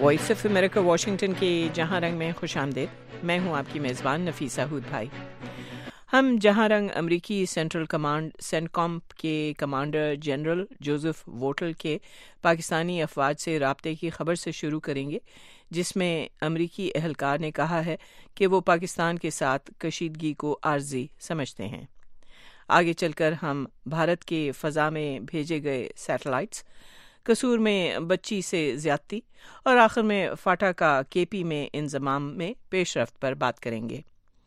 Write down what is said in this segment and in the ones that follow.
Voice of America Washington کے جہاں رنگ میں خوش آمدید. میں ہوں آپ کی میزبان نفیسہ ہود بھائی. ہم جہاں رنگ امریکی سینٹرل کمانڈ سینٹکام کے کمانڈر جنرل جوزف ووٹل کے پاکستانی افواج سے رابطے کی خبر سے شروع کریں گے، جس میں امریکی اہلکار نے کہا ہے کہ وہ پاکستان کے ساتھ کشیدگی کو عارضی سمجھتے ہیں. آگے چل کر ہم بھارت کے فضا میں بھیجے گئے سیٹلائٹس، قصور میں بچی سے زیادتی اور آخر میں فاٹا کا کے پی میں انضمام میں پیش رفت پر بات کریں گے.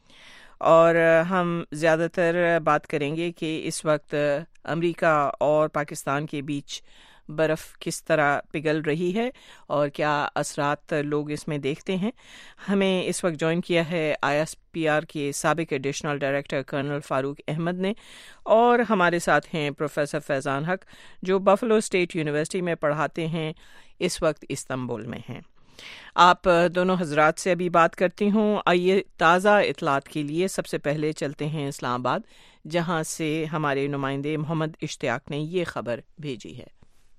اور ہم زیادہ تر بات کریں گے کہ اس وقت امریکہ اور پاکستان کے بیچ برف کس طرح پگھل رہی ہے اور کیا اثرات لوگ اس میں دیکھتے ہیں. ہمیں اس وقت جوائن کیا ہے ISPR کے سابق additional director colonel Farooq Ahmad نے، اور ہمارے ساتھ ہیں پروفیسر فیضان حق جو بفلو اسٹیٹ یونیورسٹی میں پڑھاتے ہیں، اس وقت استنبول میں ہیں. آپ دونوں حضرات سے ابھی بات کرتی ہوں. آئیے تازہ اطلاعات کے لیے سب سے پہلے چلتے ہیں اسلام آباد، جہاں سے ہمارے نمائندے محمد اشتیاق نے یہ خبر بھیجی ہے.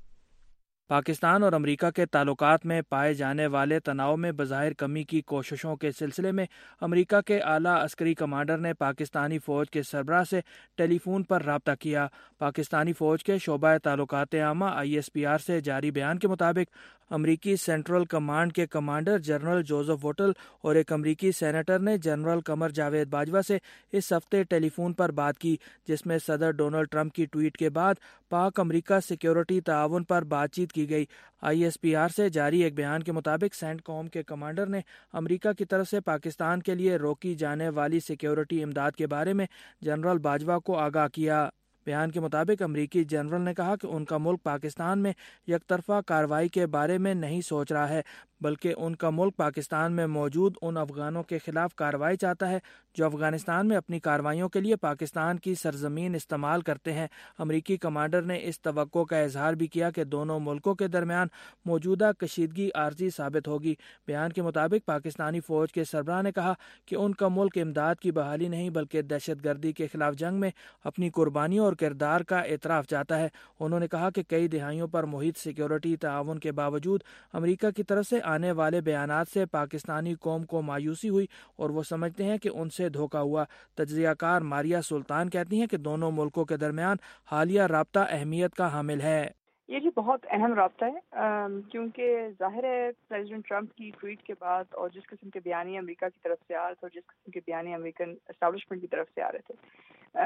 پاکستان اور امریکہ کے تعلقات میں پائے جانے والے تناؤ میں بظاہر کمی کی کوششوں کے سلسلے میں امریکہ کے اعلیٰ عسکری کمانڈر نے پاکستانی فوج کے سربراہ سے ٹیلی فون پر رابطہ کیا. پاکستانی فوج کے شعبہ تعلقات عامہ ISPR سے جاری بیان کے مطابق امریکی سینٹرل کمانڈ کے کمانڈر جنرل جوزف ووٹل اور ایک امریکی سینیٹر نے جنرل قمر جاوید باجوہ سے اس ہفتے ٹیلی فون پر بات کی، جس میں صدر ڈونلڈ ٹرمپ کی ٹویٹ کے بعد پاک امریکہ سیکیورٹی تعاون پر بات چیت کی گئی. ISPR سے جاری ایک بیان کے مطابق سینٹ کام کے کمانڈر نے امریکہ کی طرف سے پاکستان کے لیے روکی جانے والی سیکیورٹی امداد کے بارے میں جنرل باجوہ کو آگاہ کیا. بیان کے مطابق امریکی جنرل نے کہا کہ ان کا ملک پاکستان میں یک طرفہ کارروائی کے بارے میں نہیں سوچ رہا ہے، بلکہ ان کا ملک پاکستان میں موجود ان افغانوں کے خلاف کارروائی چاہتا ہے جو افغانستان میں اپنی کارروائیوں کے لیے پاکستان کی سرزمین استعمال کرتے ہیں. امریکی کمانڈر نے اس توقع کا اظہار بھی کیا کہ دونوں ملکوں کے درمیان موجودہ کشیدگی عارضی ثابت ہوگی. بیان کے مطابق پاکستانی فوج کے سربراہ نے کہا کہ ان کا ملک امداد کی بحالی نہیں بلکہ دہشت گردی کے خلاف جنگ میں اپنی قربانیوں اور کردار کا اعتراف چاہتا ہے. انہوں نے کہا کہ کئی دہائیوں پر محیط سیکیورٹی تعاون کے باوجود امریکہ کی طرف سے آنے والے بیانات سے پاکستانی قوم کو مایوسی ہوئی اور وہ سمجھتے ہیں کہ ان سے دھوکہ ہوا. تجزیہ کار ماریا سلطان کہتی ہیں کہ دونوں ملکوں کے درمیان حالیہ رابطہ اہمیت کا حامل ہے. یہ جی بہت اہم رابطہ ہے، کیونکہ ظاہر ہے پریزیڈنٹ ٹرمپ کی ٹویٹ کے بعد اور جس قسم کے بیانیے امریکہ کی طرف سے آ رہے تھے اور جس قسم کے بیانیے امریکن اسٹیبلشمنٹ کی طرف سے آ رہے تھے،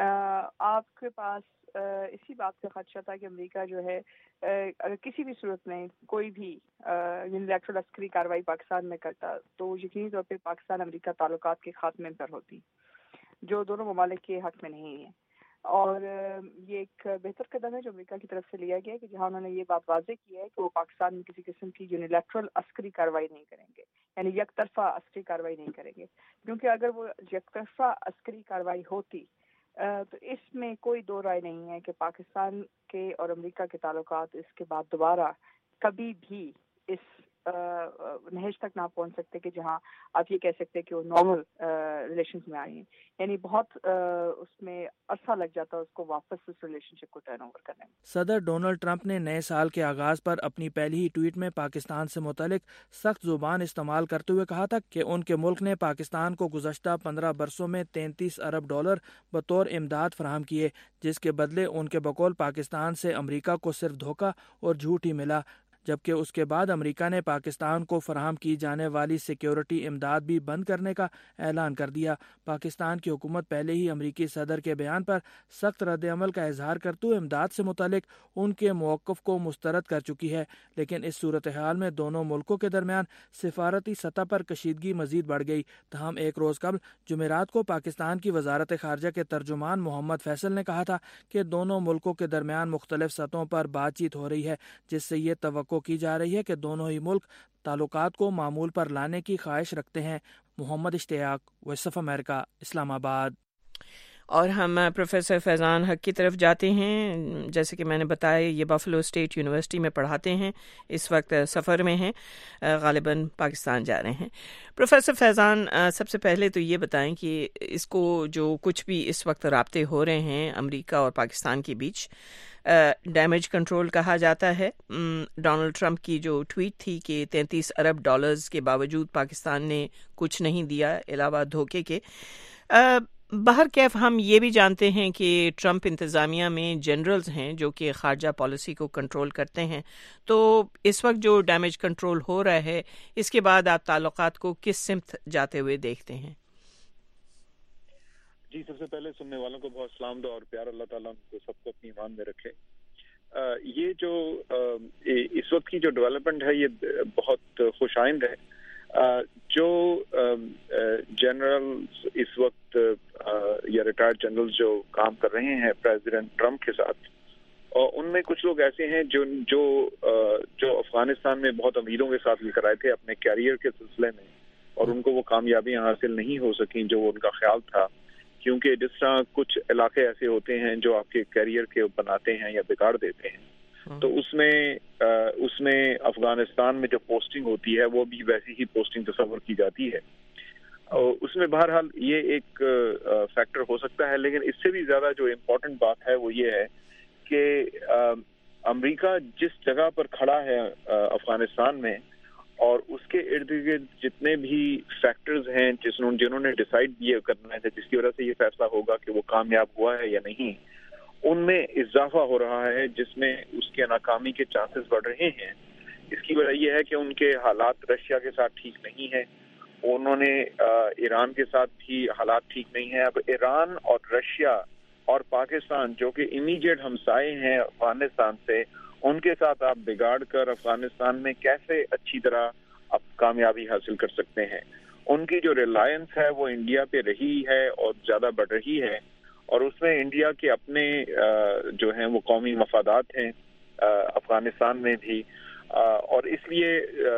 آپ کے پاس اسی بات کا خدشہ تھا کہ امریکہ جو ہے اگر کسی بھی صورت میں کوئی بھی یونیلیٹرل عسکری کارروائی پاکستان میں کرتا تو یقینی طور پہ پاکستان امریکہ تعلقات کے خاتمے پر ہوتی، جو دونوں ممالک کے حق میں نہیں ہے. اور یہ ایک بہتر قدم ہے جو امریکہ کی طرف سے لیا گیا ہے کہ جہاں انہوں نے یہ بات واضح کی ہے کہ وہ پاکستان میں کسی قسم کی یونیلیٹرل عسکری کارروائی نہیں کریں گے، یعنی یک طرفہ عسکری کارروائی نہیں کریں گے. کیونکہ اگر وہ یک طرفہ عسکری کارروائی ہوتی تو اس میں کوئی دو رائے نہیں ہے کہ پاکستان کے اور امریکہ کے تعلقات اس کے بعد دوبارہ کبھی بھی اس نہج تک نہ پہنچ سکتے کہ جہاں آپ یہ کہہ سکتے کہ وہ نارمل ریلیشنز میں آئی ہیں. یعنی بہت اس میں عرصہ لگ جاتا ہے اس کو واپس اس ریلیشن شپ کو ٹرن اوور کرنے میں. صدر ڈونلڈ ٹرمپ نے نئے سال کے آغاز پر اپنی پہلی ہی ٹویٹ میں پاکستان سے متعلق سخت زبان استعمال کرتے ہوئے کہا تھا کہ ان کے ملک نے پاکستان کو گزشتہ 15 برسوں میں $33 ارب بطور امداد فراہم کیے، جس کے بدلے ان کے بقول پاکستان سے امریکہ کو صرف دھوکہ اور جھوٹ ہی ملا، جبکہ اس کے بعد امریکہ نے پاکستان کو فراہم کی جانے والی سیکیورٹی امداد بھی بند کرنے کا اعلان کر دیا. پاکستان کی حکومت پہلے ہی امریکی صدر کے بیان پر سخت رد عمل کا اظہار کرتے ہوئے امداد سے متعلق ان کے موقف کو مسترد کر چکی ہے، لیکن اس صورتحال میں دونوں ملکوں کے درمیان سفارتی سطح پر کشیدگی مزید بڑھ گئی. تاہم ایک روز قبل جمعرات کو پاکستان کی وزارت خارجہ کے ترجمان محمد فیصل نے کہا تھا کہ دونوں ملکوں کے درمیان مختلف سطحوں پر بات چیت ہو رہی ہے، جس سے یہ توقع کی جا رہی ہے کہ دونوں ہی ملک تعلقات کو معمول پر لانے کی خواہش رکھتے ہیں. محمد اشتیاق، وائس آف امریکہ، اسلام آباد. اور ہم پروفیسر فیضان حق کی طرف جاتے ہیں. جیسے کہ میں نے بتایا یہ بفلو اسٹیٹ یونیورسٹی میں پڑھاتے ہیں, اس وقت سفر میں ہیں, غالباً پاکستان جا رہے ہیں. پروفیسر فیضان, سب سے پہلے تو یہ بتائیں کہ اس کو جو کچھ بھی اس وقت رابطے ہو رہے ہیں امریکہ اور پاکستان کے بیچ, ڈیمیج کنٹرول کہا جاتا ہے. ڈونلڈ ٹرمپ کی جو ٹویٹ تھی کہ $33 ارب کے باوجود پاکستان نے کچھ نہیں دیا علاوہ دھوکے کے. بہرکیف ہم یہ بھی جانتے ہیں کہ ٹرمپ انتظامیہ میں جنرلز ہیں جو کہ خارجہ پالیسی کو کنٹرول کرتے ہیں. تو اس وقت جو ڈیمیج کنٹرول ہو رہا ہے, اس کے بعد آپ تعلقات کو کس سمت جاتے ہوئے دیکھتے ہیں؟ جی, سب سے پہلے سننے والوں کو بہت سلام دو اور پیار اللہ تعالیٰ ان کو سب کو اپنی ایمان میں رکھے. یہ جو اس وقت کی جو ڈیولپمنٹ ہے یہ بہت خوش آئند ہے. جو جنرل اس وقت یا ریٹائرڈ جنرل جو کام کر رہے ہیں پریزیڈنٹ ٹرمپ کے ساتھ, اور ان میں کچھ لوگ ایسے ہیں جو افغانستان میں بہت امیدوں کے ساتھ لے کر آئے تھے اپنے کیریئر کے سلسلے میں, اور ان کو وہ کامیابیاں حاصل نہیں ہو سکیں جو ان کا خیال تھا. کیونکہ جس طرح کچھ علاقے ایسے ہوتے ہیں جو آپ کے کیریئر کے بناتے ہیں یا بگاڑ دیتے ہیں, تو اس میں افغانستان میں جو پوسٹنگ ہوتی ہے وہ بھی ویسی ہی پوسٹنگ تصور کی جاتی ہے. اس میں بہرحال یہ ایک فیکٹر ہو سکتا ہے, لیکن اس سے بھی زیادہ جو امپورٹنٹ بات ہے وہ یہ ہے کہ امریکہ جس جگہ پر کھڑا ہے افغانستان میں, اور اس کے ارد گرد جتنے بھی فیکٹرز ہیں جنہوں نے ڈیسائیڈ یہ کرنا ہے جس کی وجہ سے یہ فیصلہ ہوگا کہ وہ کامیاب ہوا ہے یا نہیں, ان میں اضافہ ہو رہا ہے جس میں اس کے ناکامی کے چانسز بڑھ رہے ہیں. اس کی وجہ یہ ہے کہ ان کے حالات رشیا کے ساتھ ٹھیک نہیں ہیں, انہوں نے ایران کے ساتھ بھی حالات ٹھیک نہیں ہیں. اب ایران اور رشیا اور پاکستان جو کہ امیڈیٹ ہمسائے ہیں افغانستان سے, ان کے ساتھ آپ بگاڑ کر افغانستان میں کیسے اچھی طرح آپ کامیابی حاصل کر سکتے ہیں. ان کی جو ریلائنس ہے وہ انڈیا پہ رہی ہے اور زیادہ بڑھ رہی ہے, اور اس میں انڈیا کے اپنے جو ہیں وہ قومی مفادات ہیں افغانستان میں بھی, اور اس لیے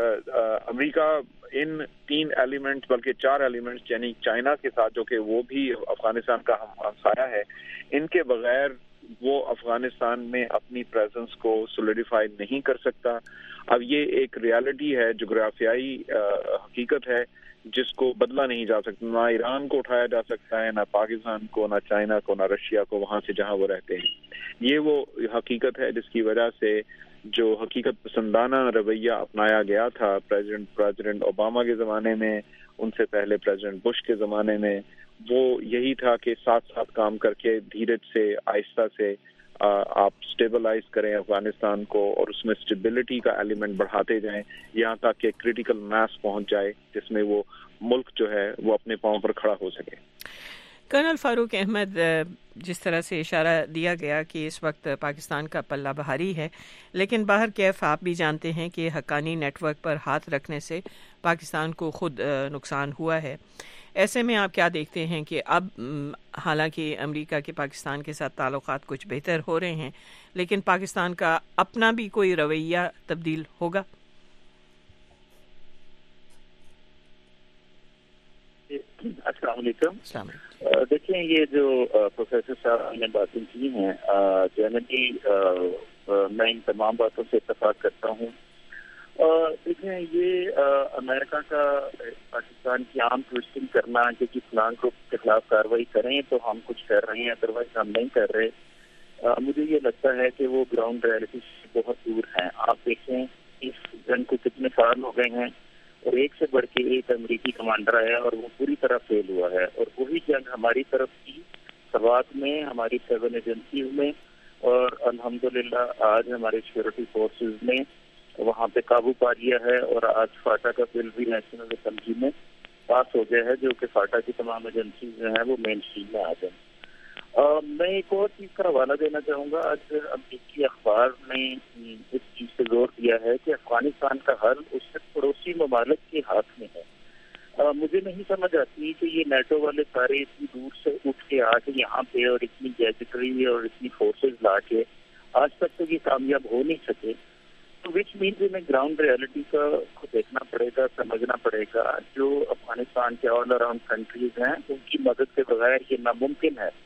امریکہ ان 3 ایلیمنٹس بلکہ 4 ایلیمنٹس یعنی چائنا کے ساتھ جو کہ وہ بھی افغانستان کا ہمسایہ ہے, ان کے بغیر وہ افغانستان میں اپنی پریزنس کو سولیڈیفائی نہیں کر سکتا. اب یہ ایک ریالٹی ہے, جغرافیائی حقیقت ہے جس کو بدلا نہیں جا سکتا. نہ ایران کو اٹھایا جا سکتا ہے, نہ پاکستان کو, نہ چائنا کو, نہ رشیا کو, وہاں سے جہاں وہ رہتے ہیں. یہ وہ حقیقت ہے جس کی وجہ سے جو حقیقت پسندانہ رویہ اپنایا گیا تھا پریزیڈنٹ اوباما کے زمانے میں, ان سے پہلے پریزیڈنٹ بش کے زمانے میں, وہ یہی تھا کہ ساتھ ساتھ کام کر کے دھیرج سے آہستہ سے آپ سٹیبلائز کریں افغانستان کو, اور اس میں سٹیبلٹی کا ایلیمنٹ بڑھاتے جائیں یہاں تک کہ کریٹیکل میس پہنچ جائے جس میں وہ ملک جو ہے وہ اپنے پاؤں پر کھڑا ہو سکے. کرنل فاروق احمد, جس طرح سے اشارہ دیا گیا کہ اس وقت پاکستان کا پلہ بھاری ہے, لیکن باہر کیف آپ بھی جانتے ہیں کہ حقانی نیٹ ورک پر ہاتھ رکھنے سے پاکستان کو خود نقصان ہوا ہے. ایسے میں آپ کیا دیکھتے ہیں کہ اب حالانکہ امریکہ کے پاکستان کے ساتھ تعلقات کچھ بہتر ہو رہے ہیں, لیکن پاکستان کا اپنا بھی کوئی رویہ تبدیل ہوگا؟ السلام علیکم. دیکھیں, یہ جو پروفیسر صاحب نے باتیں کی ہیں, جنرلی میں ان تمام باتوں سے اتفاق کرتا ہوں. دیکھیں, یہ امریکہ کا پاکستان کی عام ٹویسٹنگ کرنا کہ فلاں گروپ کے خلاف کارروائی کریں تو ہم کچھ کر رہے ہیں, ادروائز ہم نہیں کر رہے. مجھے یہ لگتا ہے کہ وہ گراؤنڈ ریئلٹی سے بہت دور ہیں. آپ دیکھیں اس جنگ کو کتنے سال ہو گئے ہیں, اور ایک سے بڑھ کے ایک امریکی کمانڈر آیا اور وہ پوری طرح فیل ہوا ہے. اور وہی جنگ ہماری طرف کی سوات میں, ہماری 7 ایجنسیز میں, اور الحمدللہ آج ہمارے سیکورٹی فورسز نے وہاں پہ قابو پا لیا ہے, اور آج فاٹا کا بل بھی نیشنل اسمبلی میں پاس ہو گیا ہے جو کہ فاٹا کی تمام ایجنسیز جو ہیں وہ مین اسٹریم میں آ جائیں. میں ایک اور چیز کا حوالہ دینا چاہوں گا. آج امریکی اخبار نے اس چیز پہ زور دیا ہے کہ افغانستان کا حل اس وقت پڑوسی ممالک کے ہاتھ میں ہے. مجھے نہیں سمجھ آتی کہ یہ نیٹو والے سارے اتنی دور سے اٹھ کے آ کے یہاں پہ اور اتنی گیجٹری اور اتنی فورسز لا کے آج تک تو یہ کامیاب ہو نہیں سکے. تو وچ مینز انہیں گراؤنڈ ریئلٹی کا دیکھنا پڑے گا, سمجھنا پڑے گا. جو افغانستان کے آل اراؤنڈ کنٹریز ہیں ان کی مدد کے بغیر یہ ناممکن ہے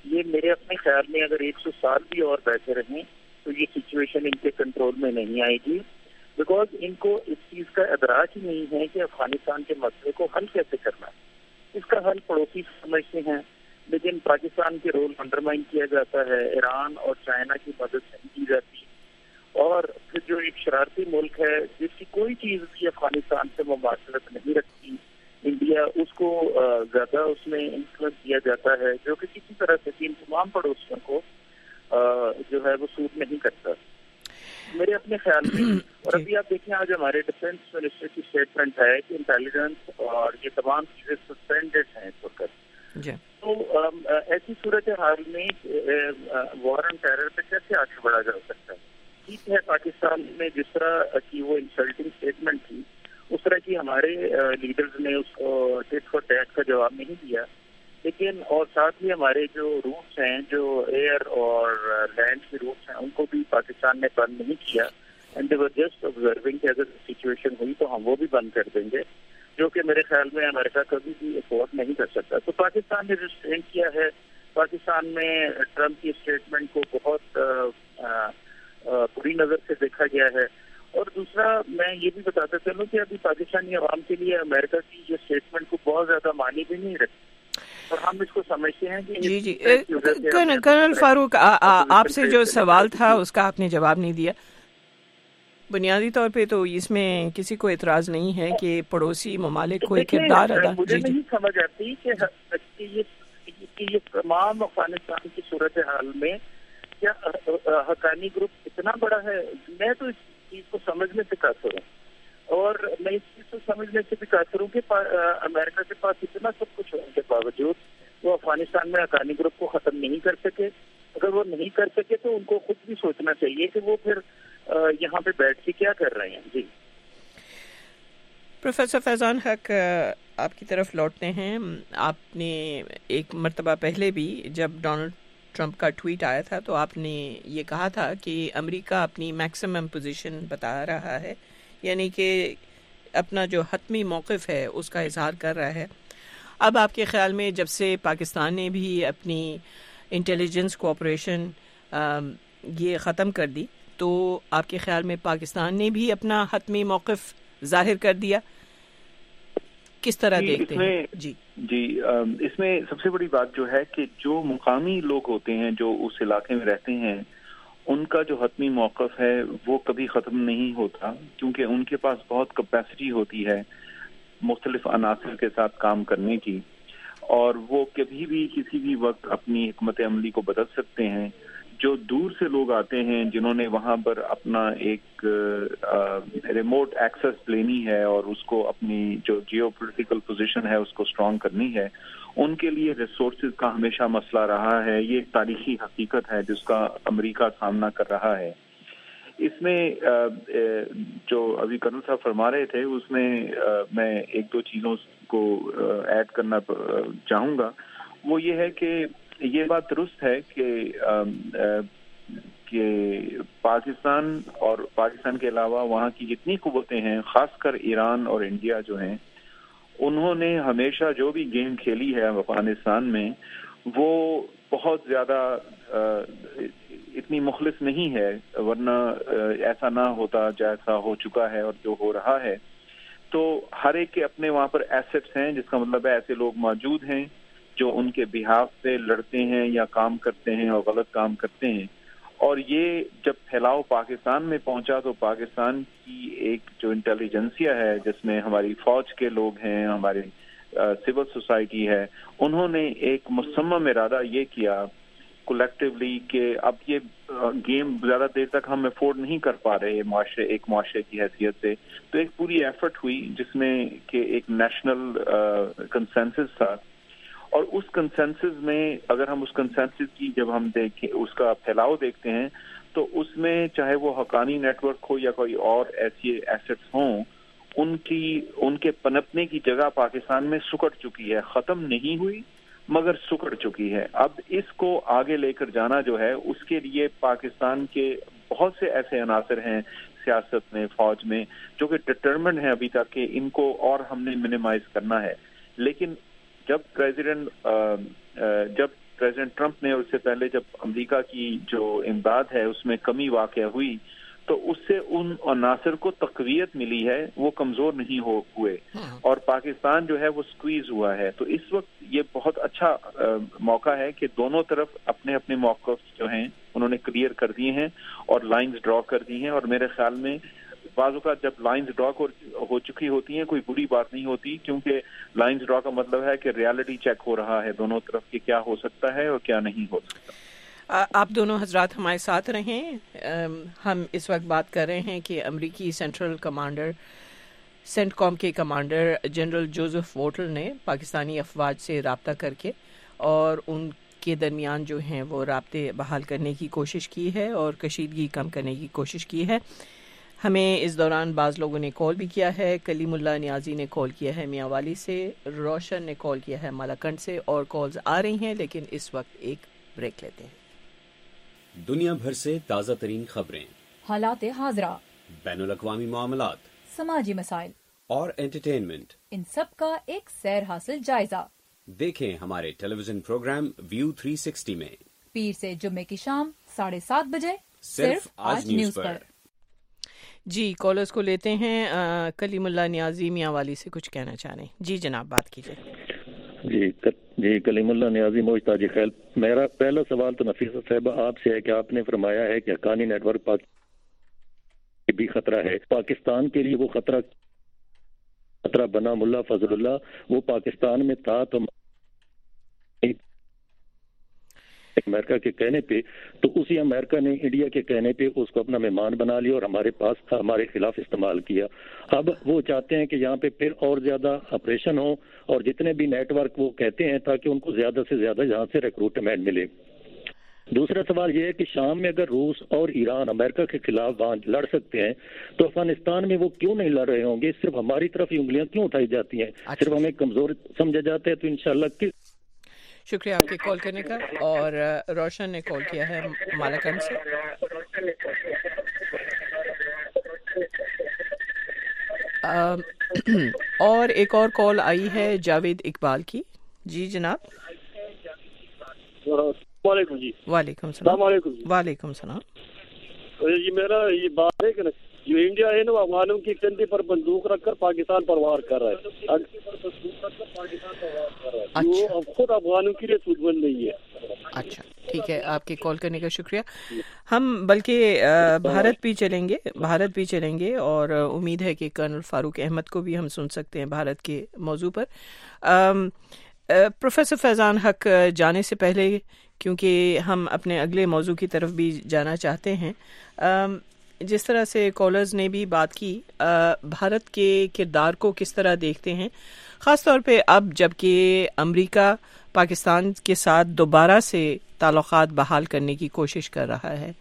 یہ میرے اپنے خیال میں اگر 100 سال بھی اور بیٹھے رہیں تو یہ سچویشن ان کے کنٹرول میں نہیں آئے گی، بیکاز ان کو اس چیز کا ادراک ہی نہیں ہے کہ افغانستان کے مسئلے کو حل کیسے کرنا ہے۔ اس کا حل پڑوسی سمجھتے ہیں، لیکن پاکستان کے رول انڈرمائن کیا جاتا ہے، ایران اور چائنا کی مدد نہیں کی جاتی، اور پھر جو ایک شرارتی ملک ہے جس کی کوئی چیز بھی افغانستان سے مماثلت نہیں رکھتی، انڈیا، اس کو زیادہ اس میں انفلوئنس دیا جاتا ہے، جو کہ کسی طرح سے ان تمام پڑوسیوں کو جو ہے وہ سوٹ نہیں کرتا میرے اپنے خیال میں۔ اور ابھی آپ دیکھیں آج ہمارے ڈیفینس منسٹر کی اسٹیٹمنٹ ہے کہ انٹیلیجنس اور یہ تمام چیزیں سسپینڈڈ ہیں اس وقت۔ تو ایسی صورتحال میں وار آن ٹیرر پہ کیسے آگے بڑھا جا سکتا ہے؟ ٹھیک ہے، پاکستان میں جس طرح کی وہ انسلٹنگ اسٹیٹمنٹ تھی، اس طرح کی ہمارے لیڈرز نے اس کو ٹیٹ فار ٹیٹ کا جواب نہیں دیا، لیکن اور ساتھ ہی ہمارے جو روٹس ہیں، جو ایئر اور لینڈ کے روٹس ہیں، ان کو بھی پاکستان نے بند نہیں کیا، and they were just observing کہ اگر سچویشن ہوئی تو ہم وہ بھی بند کر دیں گے، جو کہ میرے خیال میں امریکہ کبھی بھی افورڈ نہیں کر سکتا۔ تو پاکستان نے ریسٹرین کیا ہے، پاکستان میں ٹرمپ کی اسٹیٹمنٹ کو بہت بری نظر سے دیکھا گیا ہے۔ اور دوسرا میں یہ بھی بتاتا چلوں کہ ابھی پاکستانی عوام کے لیے امریکہ کی یہ اسٹیٹمنٹ کو بہت زیادہ معنی بھی نہیں رکھتی، اور ہم اس کو سمجھتے ہیں کہ جی کرنل فاروق، آپ سے جو سوال تھا اس کا آپ نے جواب نہیں دیا۔ بنیادی طور پہ تو اس میں کسی کو اعتراض نہیں ہے کہ پڑوسی ممالک کو ایک کردار ادا۔ مجھے نہیں سمجھ آتی کہ یہ تمام افغانستان کی صورتحال میں کیا حقانی گروپ اتنا بڑا ہے؟ میں تو اس چیز کو سمجھنے سے قاصر ہوں، اور میں اس چیز کو سمجھنے سے بھی قاصر ہوں کہ امریکہ کے پاس اتنا سب کچھ ہونے کے باوجود وہ افغانستان میں حقانی گروپ کو ختم نہیں کر سکے۔ اگر وہ نہیں کر سکے تو ان کو خود بھی سوچنا چاہیے کہ وہ پھر یہاں پہ بیٹھ کے کیا کر رہے ہیں۔ جی پروفیسر فیضان حق، آپ کی طرف لوٹتے ہیں۔ آپ نے ایک مرتبہ پہلے بھی جب ڈونلڈ ٹرمپ کا ٹویٹ آیا تھا تو آپ نے یہ کہا تھا کہ امریکہ اپنی میکسیمم پوزیشن بتا رہا ہے، یعنی کہ اپنا جو حتمی موقف ہے اس کا اظہار کر رہا ہے۔ اب آپ کے خیال میں جب سے پاکستان نے بھی اپنی انٹیلیجنس کوآپریشن یہ ختم کر دی، تو آپ کے خیال میں پاکستان نے بھی اپنا حتمی موقف ظاہر کر دیا؟ کس طرح دیکھتے ہیں؟ جی اس میں سب سے بڑی بات جو ہے کہ جو مقامی لوگ ہوتے ہیں جو اس علاقے میں رہتے ہیں، ان کا جو حتمی موقف ہے وہ کبھی ختم نہیں ہوتا، کیونکہ ان کے پاس بہت کیپیسٹی ہوتی ہے مختلف عناصر کے ساتھ کام کرنے کی، اور وہ کبھی بھی کسی بھی وقت اپنی حکمت عملی کو بدل سکتے ہیں۔ جو دور سے لوگ آتے ہیں جنہوں نے وہاں پر اپنا ایک ریموٹ ایکسس لینی ہے اور اس کو اپنی جو جیو پولیٹیکل پوزیشن ہے اس کو اسٹرانگ کرنی ہے، ان کے لیے ریسورسز کا ہمیشہ مسئلہ رہا ہے۔ یہ ایک تاریخی حقیقت ہے جس کا امریکہ سامنا کر رہا ہے۔ اس میں جو ابھی کرنل صاحب فرما رہے تھے اس میں میں ایک دو چیزوں کو ایڈ کرنا چاہوں گا۔ وہ یہ ہے کہ یہ بات درست ہے کہ پاکستان اور پاکستان کے علاوہ وہاں کی جتنی قوتیں ہیں، خاص کر ایران اور انڈیا جو ہیں، انہوں نے ہمیشہ جو بھی گیم کھیلی ہے افغانستان میں وہ بہت زیادہ اتنی مخلص نہیں ہے، ورنہ ایسا نہ ہوتا جیسا ہو چکا ہے اور جو ہو رہا ہے۔ تو ہر ایک کے اپنے وہاں پر ایسٹس ہیں، جس کا مطلب ہے ایسے لوگ موجود ہیں جو ان کے بہاف پہ لڑتے ہیں یا کام کرتے ہیں اور غلط کام کرتے ہیں، اور یہ جب پھیلاؤ پاکستان میں پہنچا تو پاکستان کی ایک جو انٹیلیجنسیا ہے جس میں ہماری فوج کے لوگ ہیں، ہماری سول سوسائٹی ہے، انہوں نے ایک مصمم ارادہ یہ کیا کولیکٹیولی کہ اب یہ گیم زیادہ دیر تک ہم افورڈ نہیں کر پا رہے ایک معاشرے کی حیثیت سے، تو ایک پوری ایفرٹ ہوئی جس میں کہ ایک نیشنل کنسنسس تھا، اور اس کنسنسس میں اگر ہم اس کنسنسس کی جب ہم دیکھیں اس کا پھیلاؤ دیکھتے ہیں تو اس میں چاہے وہ حقانی نیٹ ورک ہو یا کوئی اور ایسی ایسٹس ہوں، ان کے پنپنے کی جگہ پاکستان میں سکڑ چکی ہے، ختم نہیں ہوئی مگر سکڑ چکی ہے۔ اب اس کو آگے لے کر جانا جو ہے اس کے لیے پاکستان کے بہت سے ایسے عناصر ہیں سیاست میں، فوج میں، جو کہ ڈٹرمنڈ ہیں ابھی تک کہ ان کو اور ہم نے منیمائز کرنا ہے۔ لیکن جب پریزیڈنٹ پریزیڈنٹ ٹرمپ نے اس سے پہلے جب امریکہ کی جو امداد ہے اس میں کمی واقع ہوئی تو اس سے ان عناصر کو تقویت ملی ہے، وہ کمزور نہیں ہوئے اور پاکستان جو ہے وہ سکویز ہوا ہے. تو اس وقت یہ بہت اچھا موقع ہے کہ دونوں طرف اپنے اپنے موقف جو ہیں انہوں نے کلیئر کر دیے ہیں اور لائنز ڈرا کر دی ہیں. اور میرے خیال میں بعض اوقات جب لائنز ڈرا ہو چکی ہوتی ہیں کوئی بری بات نہیں ہوتی، کیونکہ لائنز ڈرا کا مطلب ہے کہ ریالٹی چیک ہو رہا ہے دونوں طرف کہ کیا ہو سکتا ہے اور کیا نہیں ہو سکتا. آپ دونوں حضرات ہمارے ساتھ رہیں. ہم اس وقت بات کر رہے ہیں کہ امریکی سینٹرل کمانڈر سینٹ کام کے کمانڈر جنرل جوزف ووٹل نے پاکستانی افواج سے رابطہ کر کے اور ان کے درمیان جو ہیں وہ رابطے بحال کرنے کی کوشش کی ہے اور کشیدگی کم کرنے کی کوشش کی ہے. ہمیں اس دوران بعض لوگوں نے کال بھی کیا ہے. کلیم اللہ نیازی نے کال کیا ہے میاں والی سے، روشن نے کال کیا ہے مالاکنڈ سے، اور کالز آ رہی ہیں لیکن اس وقت ایک بریک لیتے ہیں. دنیا بھر سے تازہ ترین خبریں، حالات حاضرہ، بین الاقوامی معاملات، سماجی مسائل اور انٹرٹینمنٹ، ان سب کا ایک سیر حاصل جائزہ. دیکھیں ہمارے ٹیلی ویژن پروگرام ویو 360 میں پیر سے جمعے کی شام 7:30 بجے صرف آج نیوز پر. جی کالرز کو لیتے ہیں. کلیم اللہ نیازی میاں والی سے کچھ کہنا چاہ رہے ہیں. جی جناب بات کیجیے. جی کلیم اللہ نیازی محتاج خیل. میرا پہلا سوال تو نفیسہ صاحبہ آپ سے ہے کہ آپ نے فرمایا ہے کہ حقانی نیٹ ورک بھی خطرہ ہے. پاکستان کے لیے وہ خطرہ بنا ملا فضل اللہ، وہ پاکستان میں تھا تو امریکہ کے کہنے پہ، تو اسی امریکہ نے انڈیا کے کہنے پہ اس کو اپنا مہمان بنا لیا اور ہمارے پاس ہمارے خلاف استعمال کیا. اب وہ چاہتے ہیں کہ یہاں پہ پھر اور زیادہ آپریشن ہو اور جتنے بھی نیٹ ورک وہ کہتے ہیں تاکہ ان کو زیادہ سے زیادہ یہاں سے ریکروٹمنٹ ملے. دوسرا سوال یہ ہے کہ شام میں اگر روس اور ایران امریکہ کے خلاف لڑ سکتے ہیں تو افغانستان میں وہ کیوں نہیں لڑ رہے ہوں گے؟ صرف ہماری طرف ہی انگلیاں کیوں اٹھائی جاتی ہیں؟ صرف ہمیں کمزور سمجھا جاتا ہے. تو انشاءاللہ شکریہ آپ کے کال کرنے کا. اور روشن نے کال کیا ہے مالاکنڈ سے. اور ایک اور کال آئی ہے جاوید اقبال کی. جی جناب. السلام علیکم. جی وعلیکم السلام. وعلیکم السلام. جی میرا یہ بات ہے کہ جو انڈیا ہے نا وہ افغانوں کی کندھے پر بندوق رکھ کر پاکستان پر وار کر رہا ہے. جو خود افغانوں کے لیے سود مند نہیں ہے. اچھا ٹھیک ہے، آپ کے کال کرنے کا شکریہ. ہم بلکہ بھارت بھی چلیں گے اور امید ہے کہ کرنل فاروق احمد کو بھی ہم سن سکتے ہیں بھارت کے موضوع پر. پروفیسر فیضان حق جانے سے پہلے، کیونکہ ہم اپنے اگلے موضوع کی طرف بھی جانا چاہتے ہیں، جس طرح سے کالرز نے بھی بات کی، بھارت کے کردار کو کس طرح دیکھتے ہیں، خاص طور پہ اب جب کہ امریکہ پاکستان کے ساتھ دوبارہ سے تعلقات بحال کرنے کی کوشش کر رہا ہے.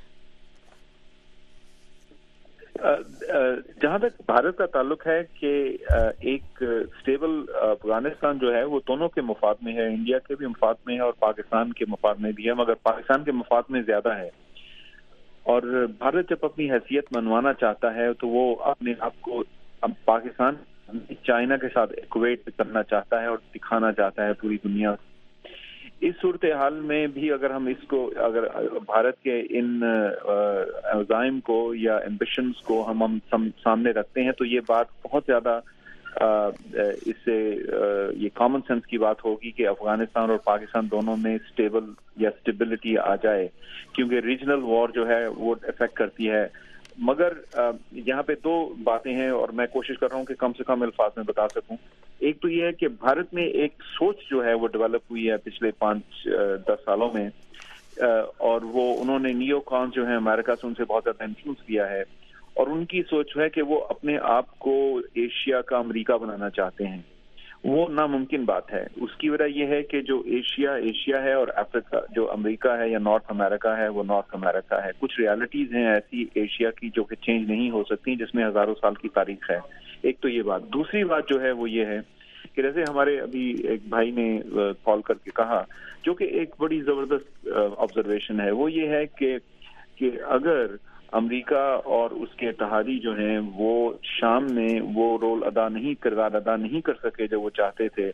جہاں تک بھارت کا تعلق ہے کہ ایک اسٹیبل افغانستان جو ہے وہ دونوں کے مفاد میں ہے، انڈیا کے بھی مفاد میں ہے اور پاکستان کے مفاد میں بھی ہے، مگر پاکستان کے مفاد میں زیادہ ہے. اور بھارت جب اپنی حیثیت منوانا چاہتا ہے تو وہ اپنے آپ کو پاکستان چائنا کے ساتھ ایکویٹ کرنا چاہتا ہے اور دکھانا چاہتا ہے پوری دنیا. اس صورتحال میں بھی اگر ہم اس کو، اگر بھارت کے ان عزائم کو یا ایمبیشنز کو ہم سامنے رکھتے ہیں تو یہ بات بہت زیادہ اس سے یہ کامن سینس کی بات ہوگی کہ افغانستان اور پاکستان دونوں میں اسٹیبل یا اسٹیبلٹی آ جائے، کیونکہ ریجنل وار جو ہے وہ افیکٹ کرتی ہے. مگر یہاں پہ دو باتیں ہیں اور میں کوشش کر رہا ہوں کہ کم سے کم الفاظ میں بتا سکوں. ایک تو یہ ہے کہ بھارت میں ایک سوچ جو ہے وہ ڈیولپ ہوئی ہے پچھلے 5-10 سالوں میں، اور وہ انہوں نے نیو کان جو ہے امریکہ سے ان سے بہت زیادہ انفلوئنس کیا ہے، اور ان کی سوچ ہے کہ وہ اپنے آپ کو ایشیا کا امریکہ بنانا چاہتے ہیں. وہ ناممکن بات ہے. اس کی وجہ یہ ہے کہ جو ایشیا ہے اور افریقہ جو امریکہ ہے یا نارتھ امریکہ ہے وہ نارتھ امریکہ ہے. کچھ ریالٹیز ہیں ایسی ایشیا کی جو کہ چینج نہیں ہو سکتی، جس میں ہزاروں سال کی تاریخ ہے. ایک تو یہ بات. دوسری بات جو ہے وہ یہ ہے کہ جیسے ہمارے ابھی ایک بھائی نے کال کر کے کہا، جو کہ ایک بڑی زبردست آبزرویشن ہے، وہ یہ ہے کہ اگر امریکا اور اس کے اتحادی جو ہیں وہ شام میں وہ کردار ادا نہیں کر سکے جو وہ چاہتے تھے،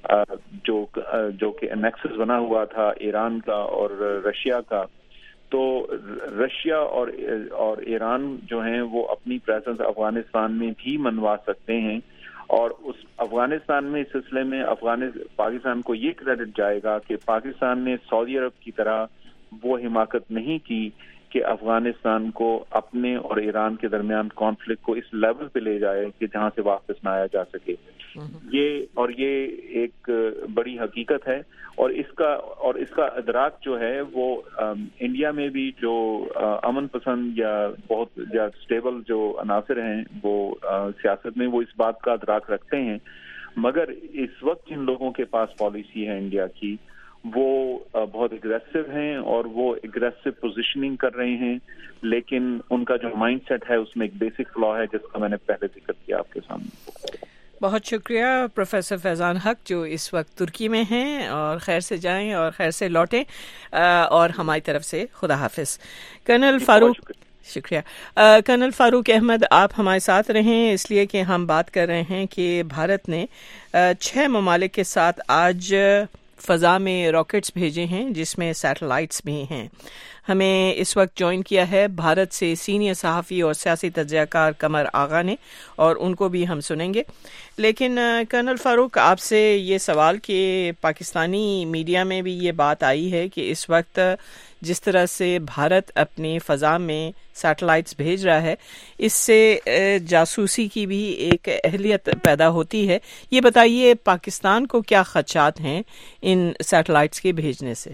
جو کہ انیکسس بنا ہوا تھا ایران کا اور رشیا کا. تو رشیا اور ایران جو ہیں وہ اپنی پریزنس افغانستان میں بھی منوا سکتے ہیں، اور اس افغانستان میں اس سلسلے میں پاکستان کو یہ کریڈٹ جائے گا کہ پاکستان نے سعودی عرب کی طرح وہ حماقت نہیں کی کہ افغانستان کو اپنے اور ایران کے درمیان کانفلکٹ کو اس لیول پہ لے جائے کہ جہاں سے واپس نہ آیا جا سکے. یہ ایک بڑی حقیقت ہے، اور اس کا ادراک جو ہے وہ انڈیا میں بھی جو امن پسند یا بہت اسٹیبل جو عناصر ہیں وہ سیاست میں وہ اس بات کا ادراک رکھتے ہیں، مگر اس وقت جن لوگوں کے پاس پالیسی ہے انڈیا کی وہ بہت اگریسو ہیں اور وہ اگریسو پوزیشننگ کر رہے ہیں، لیکن ان کا جو مائنڈ سیٹ ہے اس میں ایک بیسک فلا ہے جس کا میں نے پہلے ذکر کیا آپ کے سامنے. بہت شکریہ پروفیسر فیضان حق جو اس وقت ترکی میں ہیں، اور خیر سے جائیں اور خیر سے لوٹیں، اور ہماری طرف سے خدا حافظ. کرنل فاروق، شکریہ. کرنل فاروق احمد آپ ہمارے ساتھ رہیں اس لیے کہ ہم بات کر رہے ہیں کہ بھارت نے 6 ممالک کے ساتھ آج فضا میں راکٹس بھیجے ہیں جس میں سیٹلائٹس بھی ہیں. ہمیں اس وقت جوائن کیا ہے بھارت سے سینئر صحافی اور سیاسی تجزیہ کار قمر آغا نے، اور ان کو بھی ہم سنیں گے. لیکن کرنل فاروق آپ سے یہ سوال کہ پاکستانی میڈیا میں بھی یہ بات آئی ہے کہ اس وقت جس طرح سے بھارت اپنی فضا میں سیٹلائٹس بھیج رہا ہے اس سے جاسوسی کی بھی ایک اہلیت پیدا ہوتی ہے. یہ بتائیے پاکستان کو کیا خدشات ہیں ان سیٹلائٹس کے بھیجنے سے؟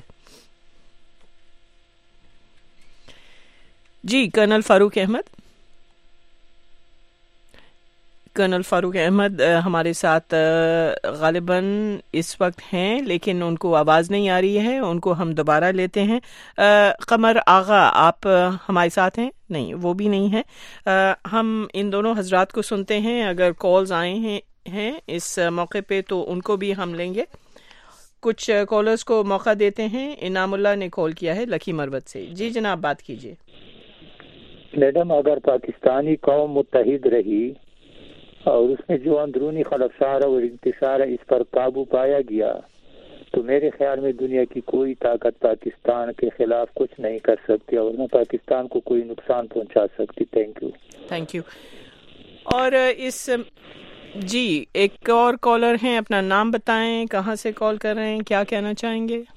جی کرنل فاروق احمد. کرنل فاروق احمد ہمارے ساتھ غالباً اس وقت ہیں لیکن ان کو آواز نہیں آ رہی ہے، ان کو ہم دوبارہ لیتے ہیں. قمر آغا آپ ہمارے ساتھ ہیں؟ نہیں، وہ بھی نہیں ہیں. ہم ان دونوں حضرات کو سنتے ہیں، اگر کالز آئے ہیں اس موقع پہ تو ان کو بھی ہم لیں گے. کچھ کالرز کو موقع دیتے ہیں. انعام اللہ نے کال کیا ہے لکی مروت سے. جی جناب بات کیجیے. میڈم، اگر پاکستانی قوم متحد رہی اور اس میں جو اندرونی خلفشار اور انتشار ہے اس پر قابو پایا گیا تو میرے خیال میں دنیا کی کوئی طاقت پاکستان کے خلاف کچھ نہیں کر سکتی اور نہ پاکستان کو کوئی نقصان پہنچا سکتی. Thank you. اور اس جی ایک اور کالر ہیں، اپنا نام بتائیں، کہاں سے کال کر رہے ہیں، کیا کہنا چاہیں گے؟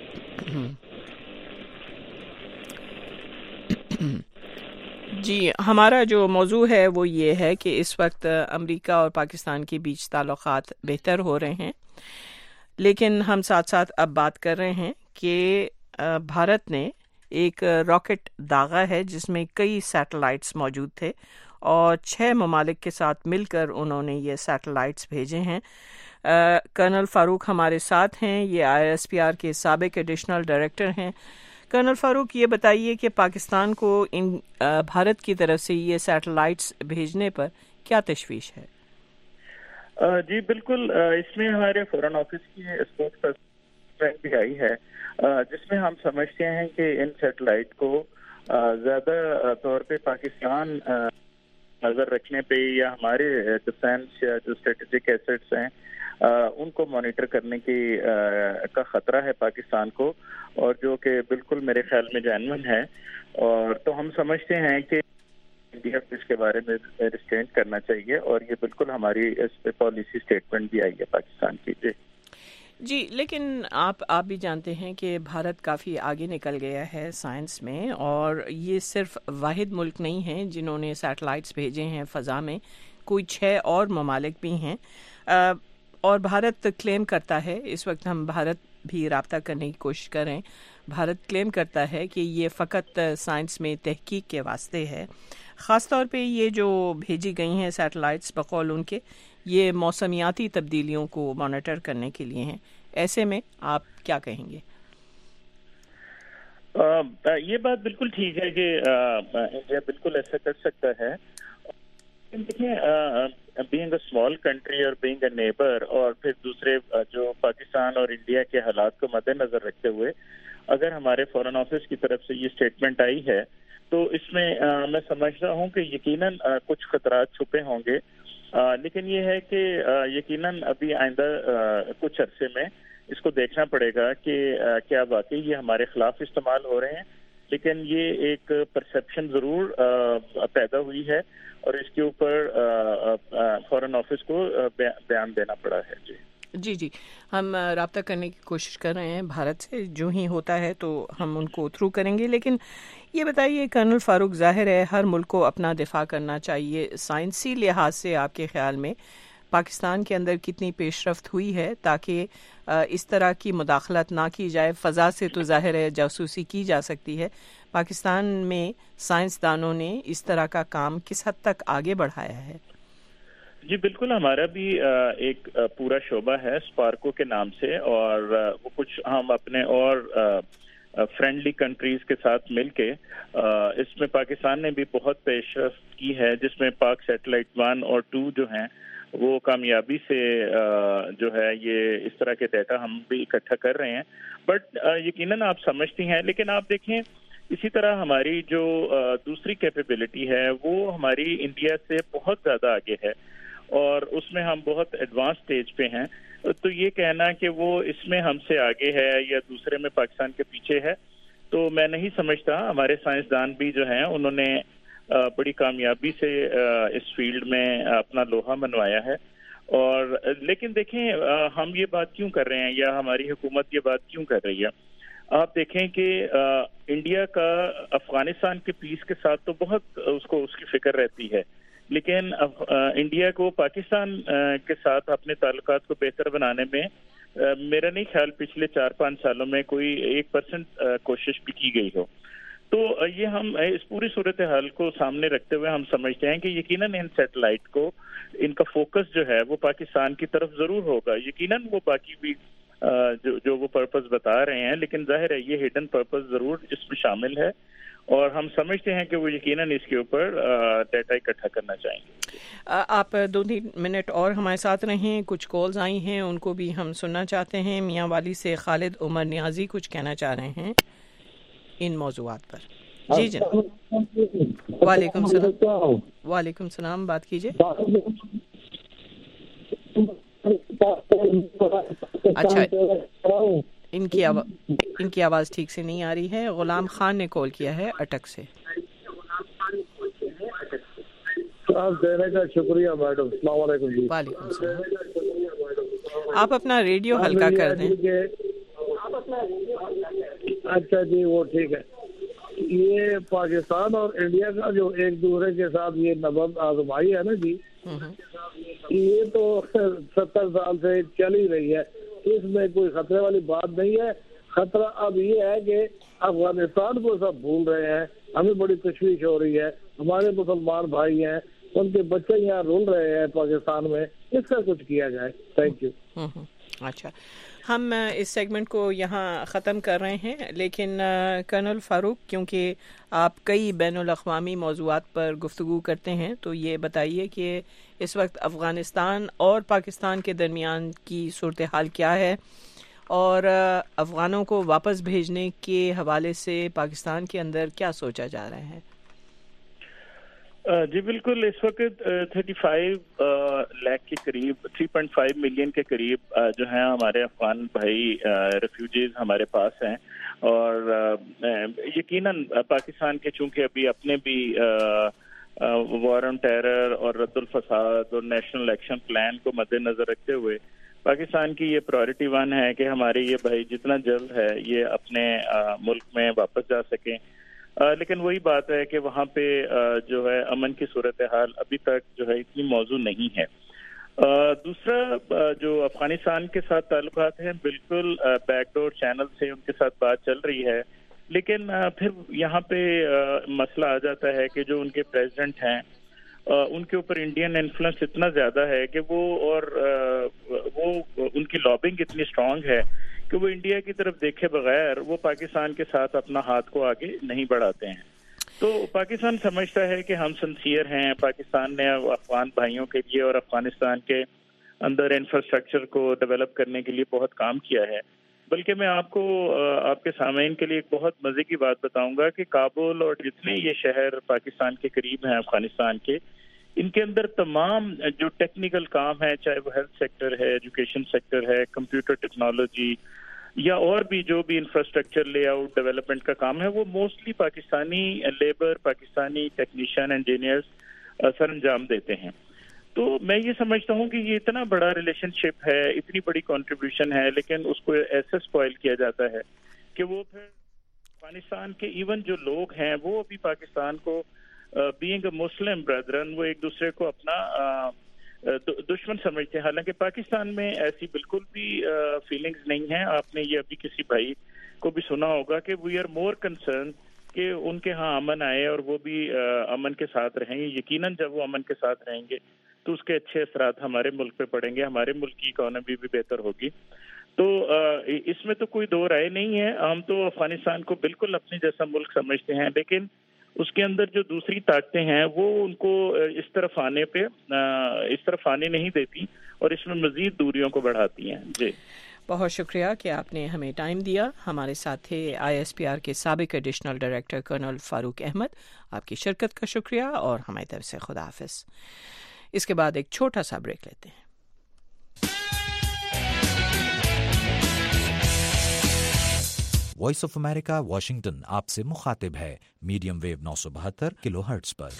جی ہمارا جو موضوع ہے وہ یہ ہے کہ اس وقت امریکہ اور پاکستان کے بیچ تعلقات بہتر ہو رہے ہیں، لیکن ہم ساتھ ساتھ اب بات کر رہے ہیں کہ بھارت نے ایک راکٹ داغا ہے جس میں کئی سیٹلائٹس موجود تھے، اور 6 ممالک کے ساتھ مل کر انہوں نے یہ سیٹلائٹس بھیجے ہیں. کرنل فاروق ہمارے ساتھ ہیں، یہ ISPR کے سابق ایڈیشنل ڈائریکٹر ہیں. کرنل فاروق یہ بتائیے کہ پاکستان کو ان بھارت کی طرف سے یہ سیٹلائٹس بھیجنے پر کیا تشویش ہے؟ جی بالکل، اس میں ہمارے فورن آفس کی اسپوکس پرسن بھی آئی ہے جس میں ہم سمجھتے ہیں کہ ان سیٹلائٹ کو زیادہ طور پہ پاکستان نظر رکھنے پہ یا ہمارے ڈیفینس یا جو اسٹریٹجک ایسٹس ہیں ان کو مانیٹر کرنے کی کا خطرہ ہے پاکستان کو، اور جو کہ بالکل میرے خیال میں جینوئن ہے. اور تو ہم سمجھتے ہیں کہ انڈیا کو اس کے بارے میں ریسٹرینٹ کرنا چاہیے، اور یہ بالکل ہماری اس پہ پالیسی اسٹیٹمنٹ بھی آئی ہے پاکستان کی. جی لیکن آپ بھی جانتے ہیں کہ بھارت کافی آگے نکل گیا ہے سائنس میں، اور یہ صرف واحد ملک نہیں ہیں جنہوں نے سیٹلائٹس بھیجے ہیں فضا میں، کوئی 6 اور ممالک بھی ہیں. اور بھارت کلیم کرتا ہے، اس وقت ہم بھارت بھی رابطہ کرنے کی کوشش کر رہے ہیں، بھارت کلیم کرتا ہے کہ یہ فقط سائنس میں تحقیق کے واسطے ہے. خاص طور پہ یہ جو بھیجی گئی ہیں سیٹلائٹس بقول ان کے، یہ موسمیاتی تبدیلیوں کو مانیٹر کرنے کے لیے ہیں. ایسے میں آپ کیا کہیں گے؟ یہ بات بالکل ٹھیک ہے کہ انڈیا بالکل ایسا کر سکتا ہے. دیکھیں، بینگ اے اسمال کنٹری اور بینگ اے نیبر، اور پھر دوسرے جو پاکستان اور انڈیا کے حالات کو مد نظر رکھتے ہوئے اگر ہمارے فورن آفس کی طرف سے یہ اسٹیٹمنٹ آئی ہے تو اس میں میں سمجھتا ہوں کہ یقیناً کچھ خطرات چھپے ہوں گے، لیکن یہ ہے کہ یقیناً ابھی آئندہ کچھ عرصے میں اس کو دیکھنا پڑے گا کہ کیا واقعی یہ ہمارے خلاف استعمال ہو رہے ہیں، لیکن یہ ایک پرسیپشن ضرور پیدا ہوئی ہے اور اس کے اوپر فارن آفس کو بیان دینا پڑا ہے۔ جی ہم رابطہ کرنے کی کوشش کر رہے ہیں بھارت سے، جو ہی ہوتا ہے تو ہم ان کو تھرو کریں گے، لیکن یہ بتائیے کرنل فاروق، ظاہر ہے ہر ملک کو اپنا دفاع کرنا چاہیے، سائنسی لحاظ سے آپ کے خیال میں پاکستان کے اندر کتنی پیش رفت ہوئی ہے تاکہ اس طرح کی مداخلت نہ کی جائے؟ فضا سے تو ظاہر ہے جاسوسی کی جا سکتی ہے، پاکستان میں سائنسدانوں نے اس طرح کا کام کس حد تک آگے بڑھایا ہے؟ جی بالکل، ہمارا بھی ایک پورا شعبہ ہے اسپارکو کے نام سے، اور وہ کچھ ہم اپنے اور فرینڈلی کنٹریز کے ساتھ مل کے اس میں پاکستان نے بھی بہت پیش رفت کی ہے، جس میں پاک سیٹلائٹ 1 اور 2 جو ہیں وہ کامیابی سے جو ہے یہ اس طرح کے ڈیٹا ہم بھی اکٹھا کر رہے ہیں۔ بٹ یقیناً آپ سمجھتی ہیں، لیکن آپ دیکھیں اسی طرح ہماری جو دوسری کیپیبلٹی ہے وہ ہماری انڈیا سے بہت زیادہ آگے ہے، اور اس میں ہم بہت ایڈوانس سٹیج پہ ہیں۔ تو یہ کہنا کہ وہ اس میں ہم سے آگے ہے یا دوسرے میں پاکستان کے پیچھے ہے، تو میں نہیں سمجھتا۔ ہمارے سائنسدان بھی جو ہیں انہوں نے بڑی کامیابی سے اس فیلڈ میں اپنا لوہا منوایا ہے، اور لیکن دیکھیں ہم یہ بات کیوں کر رہے ہیں یا ہماری حکومت یہ بات کیوں کر رہی ہے؟ آپ دیکھیں کہ انڈیا کا افغانستان کے پیس کے ساتھ تو بہت اس کی فکر رہتی ہے، لیکن انڈیا کو پاکستان کے ساتھ اپنے تعلقات کو بہتر بنانے میں میرا نہیں خیال پچھلے 4-5 سالوں میں کوئی 1% کوشش بھی کی گئی ہو۔ تو یہ ہم اس پوری صورتحال کو سامنے رکھتے ہوئے ہم سمجھتے ہیں کہ یقیناً ان سیٹلائٹ کو ان کا فوکس جو ہے وہ پاکستان کی طرف ضرور ہوگا، یقیناً وہ باقی بھی جو وہ پرپز بتا رہے ہیں، لیکن ظاہر ہے یہ ہڈن پرپز ضرور اس میں شامل ہے، اور ہم سمجھتے ہیں کہ وہ یقیناً اس کے اوپر ڈیٹا اکٹھا کرنا چاہیں گے۔ آپ 2-3 منٹ اور ہمارے ساتھ رہیں، کچھ کالز آئی ہیں ان کو بھی ہم سننا چاہتے ہیں۔ میاں والی سے خالد عمر نیازی کچھ کہنا چاہ رہے ہیں ان موضوعات پر۔ جی جناب، وعلیکم السلام۔ وعلیکم السلام، بات کیجیے۔ اچھا، ان کی آواز ٹھیک سے نہیں آ رہی ہے۔ غلام خان نے کال کیا ہے اٹک سے۔ دینے کا شکریہ میڈم، السلام علیکم جی۔ وعلیکم السلام۔ آپ اپنا ریڈیو ہلکا کر دیں۔ اچھا جی، وہ ٹھیک ہے۔ یہ پاکستان اور انڈیا کا جو ایک دوسرے کے ساتھ یہ نبض آزمائی ہے نا جی، یہ تو 70 سال سے چل ہی رہی ہے، اس میں کوئی خطرے والی بات نہیں ہے۔ خطرہ اب یہ ہے کہ افغانستان کو سب بھول رہے ہیں، ہمیں بڑی تشویش ہو رہی ہے، ہمارے مسلمان بھائی ہیں ان کے بچے یہاں رول رہے ہیں پاکستان میں، اس کا کچھ کیا جائے۔ Thank you. اچھا، ہم اس سیگمنٹ کو یہاں ختم کر رہے ہیں، لیکن کرنل فاروق، کیونکہ آپ کئی بین الاقوامی موضوعات پر گفتگو کرتے ہیں، تو یہ بتائیے کہ اس وقت افغانستان اور پاکستان کے درمیان کی صورتحال کیا ہے، اور افغانوں کو واپس بھیجنے کے حوالے سے پاکستان کے اندر کیا سوچا جا رہا ہے؟ جی بالکل، اس وقت 35 لاکھ کے قریب، 3.5 ملین کے قریب جو ہیں ہمارے افغان بھائی ریفیوجیز ہمارے پاس ہیں، اور یقیناً پاکستان کے چونکہ ابھی اپنے بھی وار آن ٹیرر اور رد الفساد اور نیشنل ایکشن پلان کو مد نظر رکھتے ہوئے پاکستان کی یہ پرائرٹی 1 ہے کہ ہمارے یہ بھائی جتنا جلد ہے یہ اپنے ملک میں واپس جا سکیں، لیکن وہی بات ہے کہ وہاں پہ جو ہے امن کی صورتحال ابھی تک جو ہے اتنی موزوں نہیں ہے۔ دوسرا جو افغانستان کے ساتھ تعلقات ہیں، بالکل بیک ڈور چینل سے ان کے ساتھ بات چل رہی ہے، لیکن پھر یہاں پہ مسئلہ آ جاتا ہے کہ جو ان کے پریزیڈنٹ ہیں ان کے اوپر انڈین انفلوئنس اتنا زیادہ ہے کہ وہ ان کی لابنگ اتنی اسٹرانگ ہے کہ وہ انڈیا کی طرف دیکھے بغیر وہ پاکستان کے ساتھ اپنا ہاتھ کو آگے نہیں بڑھاتے ہیں۔ تو پاکستان سمجھتا ہے کہ ہم سنسیئر ہیں، پاکستان نے افغان بھائیوں کے لیے اور افغانستان کے اندر انفراسٹرکچر کو ڈیولپ کرنے کے لیے بہت کام کیا ہے، بلکہ میں آپ کو آپ کے سامعین کے لیے ایک بہت مزے کی بات بتاؤں گا کہ کابل اور جتنے یہ شہر پاکستان کے قریب ہیں افغانستان کے، ان کے اندر تمام جو ٹیکنیکل کام ہے، چاہے وہ ہیلتھ سیکٹر ہے، ایجوکیشن سیکٹر ہے، کمپیوٹر ٹیکنالوجی یا اور بھی جو بھی انفراسٹرکچر لے آؤٹ ڈیولپمنٹ کا کام ہے، وہ mostly Pakistani labour, Pakistani technician, engineers سر انجام دیتے ہیں. تو میں یہ سمجھتا ہوں کہ یہ اتنا بڑا ریلیشن شپ ہے، اتنی بڑی کنٹریبیوشن ہے، لیکن اس کو ایسے سپوائل کیا جاتا ہے کہ وہ پھر افغانستان کے ایون جو لوگ ہیں وہ بھی پاکستان کو بینگ اے مسلم بردرن وہ ایک دوسرے کو اپنا دشمن سمجھتے ہیں. حالانکہ پاکستان میں ایسی بالکل بھی فیلنگز نہیں ہیں. آپ نے یہ ابھی کسی بھائی کو بھی سنا ہوگا کہ وی آر مور کنسرن کہ ان کے ہاں امن آئے اور وہ بھی امن کے ساتھ رہیں. یقیناً جب وہ امن کے ساتھ رہیں گے تو اس کے اچھے اثرات ہمارے ملک پہ پڑیں گے، ہمارے ملک کی اکانومی بھی بہتر ہوگی. تو اس میں تو کوئی دو رائے نہیں ہے. ہم تو افغانستان کو بالکل اپنے جیسا ملک سمجھتے ہیں، لیکن اس کے اندر جو دوسری طاقتیں ہیں وہ ان کو اس طرف آنے نہیں دیتی اور اس میں مزید دوریوں کو بڑھاتی ہیں. جی بہت شکریہ کہ آپ نے ہمیں ٹائم دیا. ہمارے ساتھ تھے ISPR کے سابق additional director colonel Farooq Ahmad. آپ کی شرکت کا شکریہ اور ہماری طرف سے خدا حافظ. اس کے بعد ایک چھوٹا سا بریک لیتے ہیں. وائس آف امریکہ واشنگٹن آپ سے مخاطب ہے میڈیم ویو 972 کلو ہرٹز پر.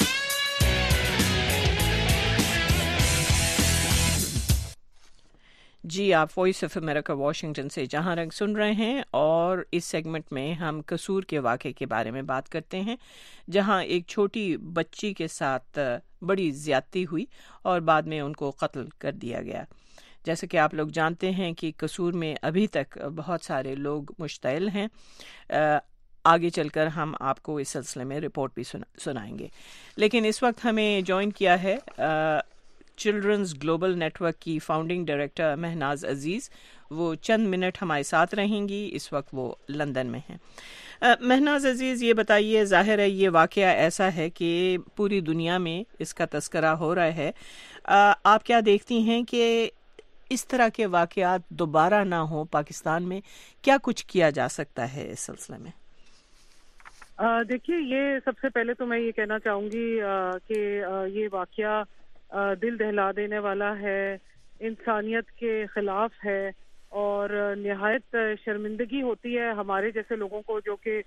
جی آپ وائس آف امریکہ واشنگٹن سے جہاں رنگ سن رہے ہیں، اور اس سیگمنٹ میں ہم قصور کے واقعے کے بارے میں بات کرتے ہیں، جہاں ایک چھوٹی بچی کے ساتھ بڑی زیادتی ہوئی اور بعد میں ان کو قتل کر دیا گیا. جیسے کہ آپ لوگ جانتے ہیں کہ قصور میں ابھی تک بہت سارے لوگ مشتعل ہیں. آگے چل کر ہم آپ کو اس سلسلے میں رپورٹ بھی سنائیں گے. لیکن اس وقت ہمیں جوائن کیا ہے چلڈرنز گلوبل نیٹ ورک کی فاؤنڈنگ ڈائریکٹر مہناز عزیز. وہ چند منٹ ہمارے ساتھ رہیں گی. اس وقت وہ لندن میں ہیں. مہناز عزیز، یہ بتائیے، ظاہر ہے یہ واقعہ ایسا ہے کہ پوری دنیا میں اس کا تذکرہ ہو رہا ہے. آپ کیا دیکھتی ہیں کہ اس طرح کے واقعات دوبارہ نہ ہوں پاکستان میں؟ کیا کچھ کیا جا سکتا ہے اس سلسلے میں؟ دیکھیے، یہ سب سے پہلے تو میں یہ کہنا چاہوں گی کہ یہ واقعہ دل دہلا دینے والا ہے، انسانیت کے خلاف ہے، اور نہایت شرمندگی ہوتی ہے ہمارے جیسے لوگوں کو جو کہ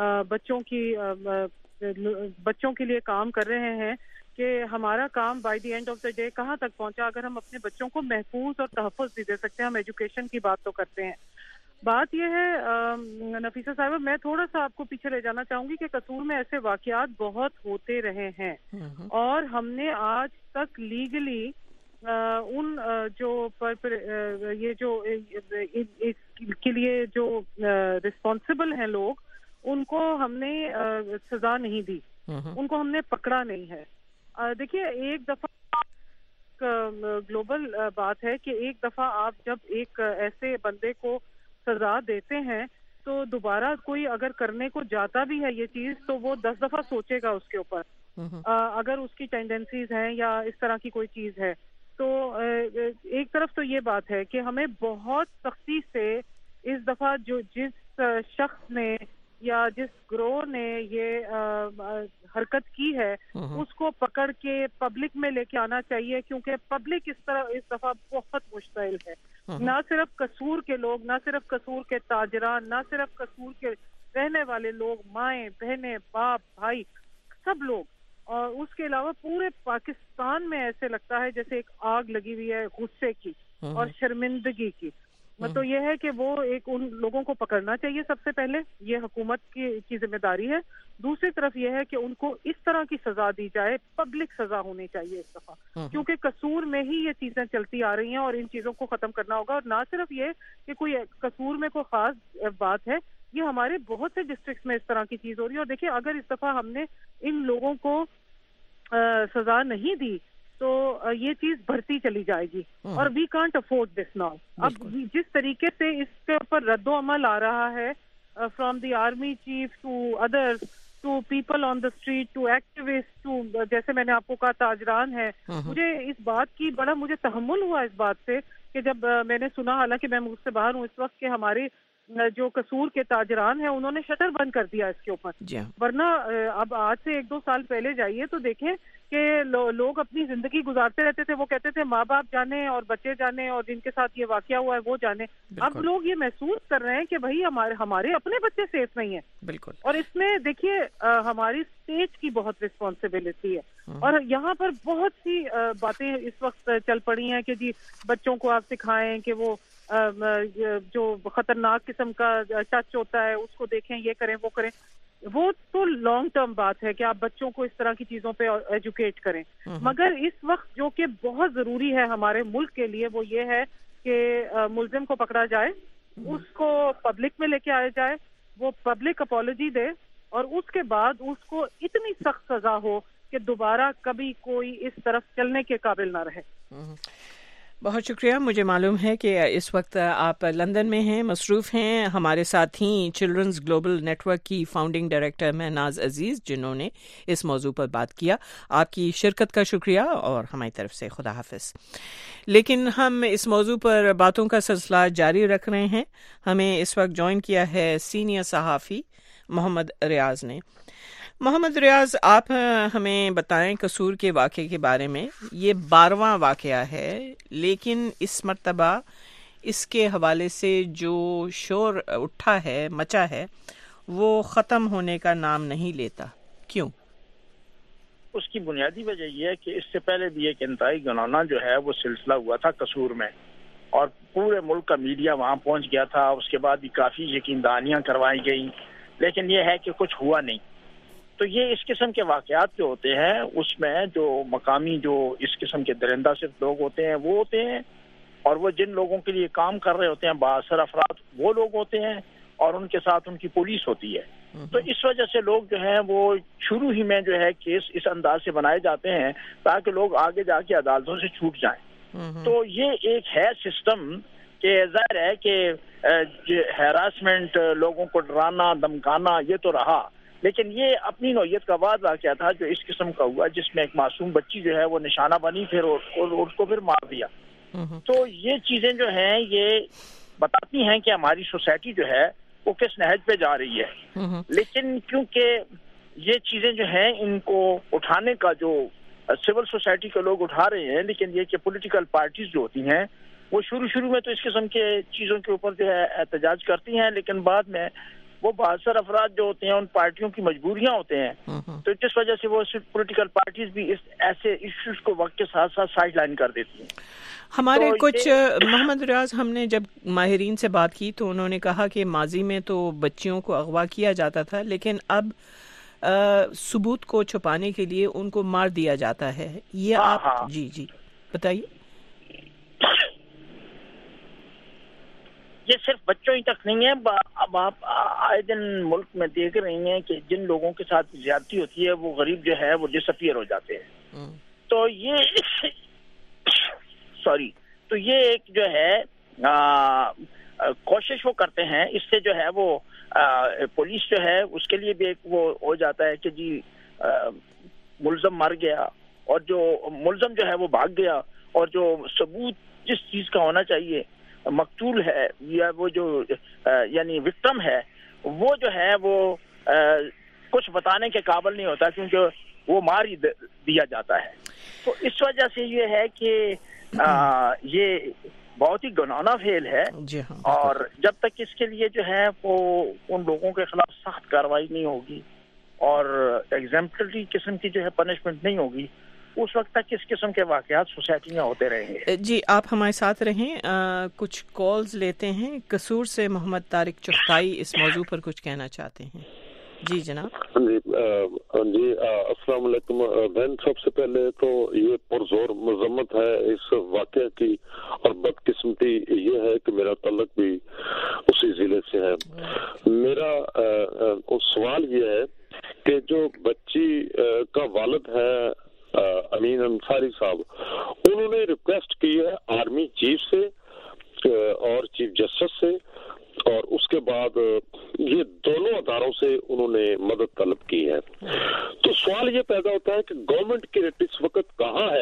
بچوں کے لیے کام کر رہے ہیں، کہ ہمارا کام by the end of the day کہاں تک پہنچا. اگر ہم اپنے بچوں کو محفوظ اور تحفظ بھی دے سکتے ہیں، ہم ایجوکیشن کی بات تو کرتے ہیں. بات یہ ہے نفیسہ صاحبہ، میں تھوڑا سا آپ کو پیچھے لے جانا چاہوں گی کہ قصور میں ایسے واقعات بہت ہوتے رہے ہیں، اور ہم نے آج تک لیگلی ان جو یہ جو اس کے لیے جو رسپانسبل ہیں لوگ، ان کو ہم نے سزا نہیں دی، ان کو ہم نے پکڑا نہیں ہے. دیکھیے، ایک دفعہ گلوبل بات ہے کہ ایک دفعہ آپ جب ایک ایسے بندے کو سزا دیتے ہیں تو دوبارہ کوئی اگر کرنے کو جاتا بھی ہے یہ چیز تو وہ 10 دفعہ سوچے گا اس کے اوپر، اگر اس کی ٹینڈنسیز ہیں یا اس طرح کی کوئی چیز ہے. تو ایک طرف تو یہ بات ہے کہ ہمیں بہت سختی سے اس دفعہ جس شخص نے یا جس گروہ نے یہ حرکت کی ہے اس کو پکڑ کے پبلک میں لے کے آنا چاہیے، کیونکہ پبلک اس دفعہ بہت مشتعل ہے. نہ صرف قصور کے لوگ، نہ صرف قصور کے تاجران، نہ صرف قصور کے رہنے والے لوگ، مائیں بہنیں باپ بھائی سب لوگ، اور اس کے علاوہ پورے پاکستان میں ایسے لگتا ہے جیسے ایک آگ لگی ہوئی ہے غصے کی اور شرمندگی کی. تو یہ ہے کہ وہ ایک ان لوگوں کو پکڑنا چاہیے سب سے پہلے، یہ حکومت کی ذمہ داری ہے. دوسری طرف یہ ہے کہ ان کو اس طرح کی سزا دی جائے، پبلک سزا ہونی چاہیے اس دفعہ، کیونکہ قصور میں ہی یہ چیزیں چلتی آ رہی ہیں اور ان چیزوں کو ختم کرنا ہوگا. اور نہ صرف یہ کہ کوئی قصور میں کوئی خاص بات ہے، یہ ہمارے بہت سے ڈسٹرکٹس میں اس طرح کی چیز ہو رہی ہے. اور دیکھیے، اگر اس دفعہ ہم نے ان لوگوں کو سزا نہیں دی تو یہ چیز بڑھتی چلی جائے گی، اور we can't afford this now. اب جس طریقے سے اس کے اوپر رد و عمل آ رہا ہے from the army chief to others to people on the street to activist too, جیسے میں نے آپ کو کہا تاجران ہے، مجھے اس بات کی بڑا تحمل ہوا اس بات سے کہ جب میں نے سنا، حالانکہ میں ملک سے باہر ہوں اس وقت، کہ ہمارے जो कसूर के ताजरान हैं उन्होंने शटर बंद कर दिया इसके ऊपर, वरना अब आज से 1-2 साल पहले जाइए तो देखें कि लोग अपनी जिंदगी गुजारते रहते थे, वो कहते थे माँ बाप जाने और बच्चे जाने और जिनके साथ ये वाकया हुआ है वो जाने। अब लोग ये महसूस कर रहे हैं कि भाई हमारे अपने बच्चे सेफ नहीं है। बिल्कुल। और इसमें देखिए हमारी स्टेट की बहुत रिस्पॉन्सिबिलिटी है, और यहाँ पर बहुत सी बातें इस वक्त चल पड़ी हैं कि जी बच्चों को आप सिखाएं कि वो जो खतरनाक किस्म का टच होता है उसको देखें, ये करें वो करें। वो तो लॉन्ग टर्म बात है कि आप बच्चों को इस तरह की चीजों पे एजुकेट करें, मगर इस वक्त जो कि बहुत जरूरी है हमारे मुल्क के लिए वो ये है कि मुलजिम को पकड़ा जाए, उसको पब्लिक में लेके आया जाए, वो पब्लिक अपॉलॉजी दे और उसके बाद उसको इतनी सख्त सजा हो कि दोबारा कभी कोई इस तरफ चलने के काबिल ना रहे। बहुत शुक्रिया। मुझे मालूम है कि इस वक्त आप लंदन में हैं, मसरूफ़ हैं। हमारे साथ ही चिल्ड्रंस ग्लोबल नेटवर्क की फाउंडिंग डायरेक्टर महनाज अजीज़ जिन्होंने इस मौजू पर बात किया, आपकी शिरकत का शुक्रिया और हमारी तरफ से खुदा हाफिज़। लेकिन हम इस मौजू पर बातों का सिलसिला जारी रख रहे हैं। हमें इस वक्त ज्वाइन किया है सीनियर सहाफ़ी मोहम्मद रियाज ने। मोहम्मद रियाज, आप हमें बताएं कसूर के वाक़े के बारे में। ये 12वां वाक़या है, लेकिन इस मर्तबा इसके हवाले से जो शोर उठा है, मचा है, वो ख़त्म होने का नाम नहीं लेता। क्यों? उसकी बुनियादी वजह यह है कि इससे पहले भी एक इंतहाई घिनौना जो है वो सिलसिला हुआ था कसूर में, और पूरे मुल्क का मीडिया वहाँ पहुँच गया था। उसके बाद भी काफ़ी यकीनदहानियाँ करवाई गई, लेकिन यह है कि कुछ हुआ नहीं। तो ये इस किस्म के वाक़यात जो होते हैं उसमें जो मकामी जो इस किस्म के दरिंदा सिर्फ लोग होते हैं वो होते हैं, और वो जिन लोगों के लिए काम कर रहे होते हैं बाअसर अफराद वो लोग होते हैं, और उनके साथ उनकी पुलिस होती है। तो इस वजह से लोग जो हैं वो शुरू ही में जो है केस इस अंदाज से बनाए जाते हैं ताकि लोग आगे जाके अदालतों से छूट जाएं। तो ये एक है सिस्टम कि ज़ाहिर है कि हैरासमेंट, लोगों को डराना धमकाना, ये तो रहा, लेकिन ये अपनी नौयत का वाक़या था जो इस किस्म का हुआ, जिसमें एक मासूम बच्ची जो है वो निशाना बनी फिर और उसको फिर मार दिया। तो ये चीज़ें जो हैं ये बताती हैं कि हमारी सोसाइटी जो है वो किस नहज पे जा रही है। लेकिन क्योंकि ये चीज़ें जो हैं इनको उठाने का जो सिविल सोसाइटी के लोग उठा रहे हैं, लेकिन ये कि पॉलिटिकल पार्टीज जो होती हैं वो शुरू में तो इस किस्म के चीज़ों के ऊपर जो है एहतजाज करती हैं, लेकिन बाद में वो बाअसर अफराद जो होते हैं उन पार्टियों की मजबूरियां होते हैं, तो जिस वजह से वो पॉलिटिकल पार्टीज भी इस ऐसे इश्यूज को वक्त के साथ साथ साइड लाइन कर देती हैं। हमारे तो कुछ मोहम्मद रियाज, हमने जब माहिरीन से बात की तो उन्होंने कहा कि माजी में तो बच्चियों को अगवा किया जाता था, लेकिन अब सबूत को छुपाने के लिए उनको मार दिया जाता है। ये आप जी बताइए। ये सिर्फ बच्चों ही तक नहीं है, अब आप आए दिन मुल्क में देख रही हैं कि जिन लोगों के साथ ज्यादती होती है वो गरीब जो है वो डिसअपियर हो जाते हैं। तो ये तो ये एक जो है कोशिश वो करते हैं, इससे जो है वो पुलिस जो है उसके लिए भी एक वो हो जाता है कि जी मुलजम मर गया और जो मुलजम जो है वो भाग गया, और जो सबूत जिस चीज का होना चाहिए मकतूल है या वो जो यानी विक्टिम है वो जो है वो कुछ बताने के काबिल नहीं होता क्योंकि वो मार ही दिया जाता है। तो इस वजह से ये है कि ये बहुत ही घिनौना फेल है। और जब तक इसके लिए जो है वो उन लोगों के खिलाफ सख्त कार्रवाई नहीं होगी और एग्जाम्पलरी किस्म की जो है पनिशमेंट नहीं होगी, उस वक्त तक इस किस्म के वाकयात सोसाइटी में होते रहेंगे। जी, आप हमारे साथ रहें। कुछ कॉल्स लेते हैं। कसूर से मोहम्मद तारिक चुगताई इस मौजू पर कुछ कहना चाहते हैं। जी जनाब। जी अस्सलाम वालेकुम बहन, सबसे पहले तो ये पुरजोर मजम्मत है इस वाक़े की, और बदकिस्मती ये है कि मेरा तल्लुक भी उसी जिले से है। मेरा सवाल ये है कि जो बच्ची का वालिद है अमीन अंसारी साहब, उन्होंने रिक्वेस्ट की है आर्मी चीफ से और चीफ जस्टिस से, और उसके बाद ये दोनों अदारों से उन्होंने मदद तलब की है। तो सवाल ये पैदा होता है कि गवर्नमेंट की रेट इस वक्त कहाँ है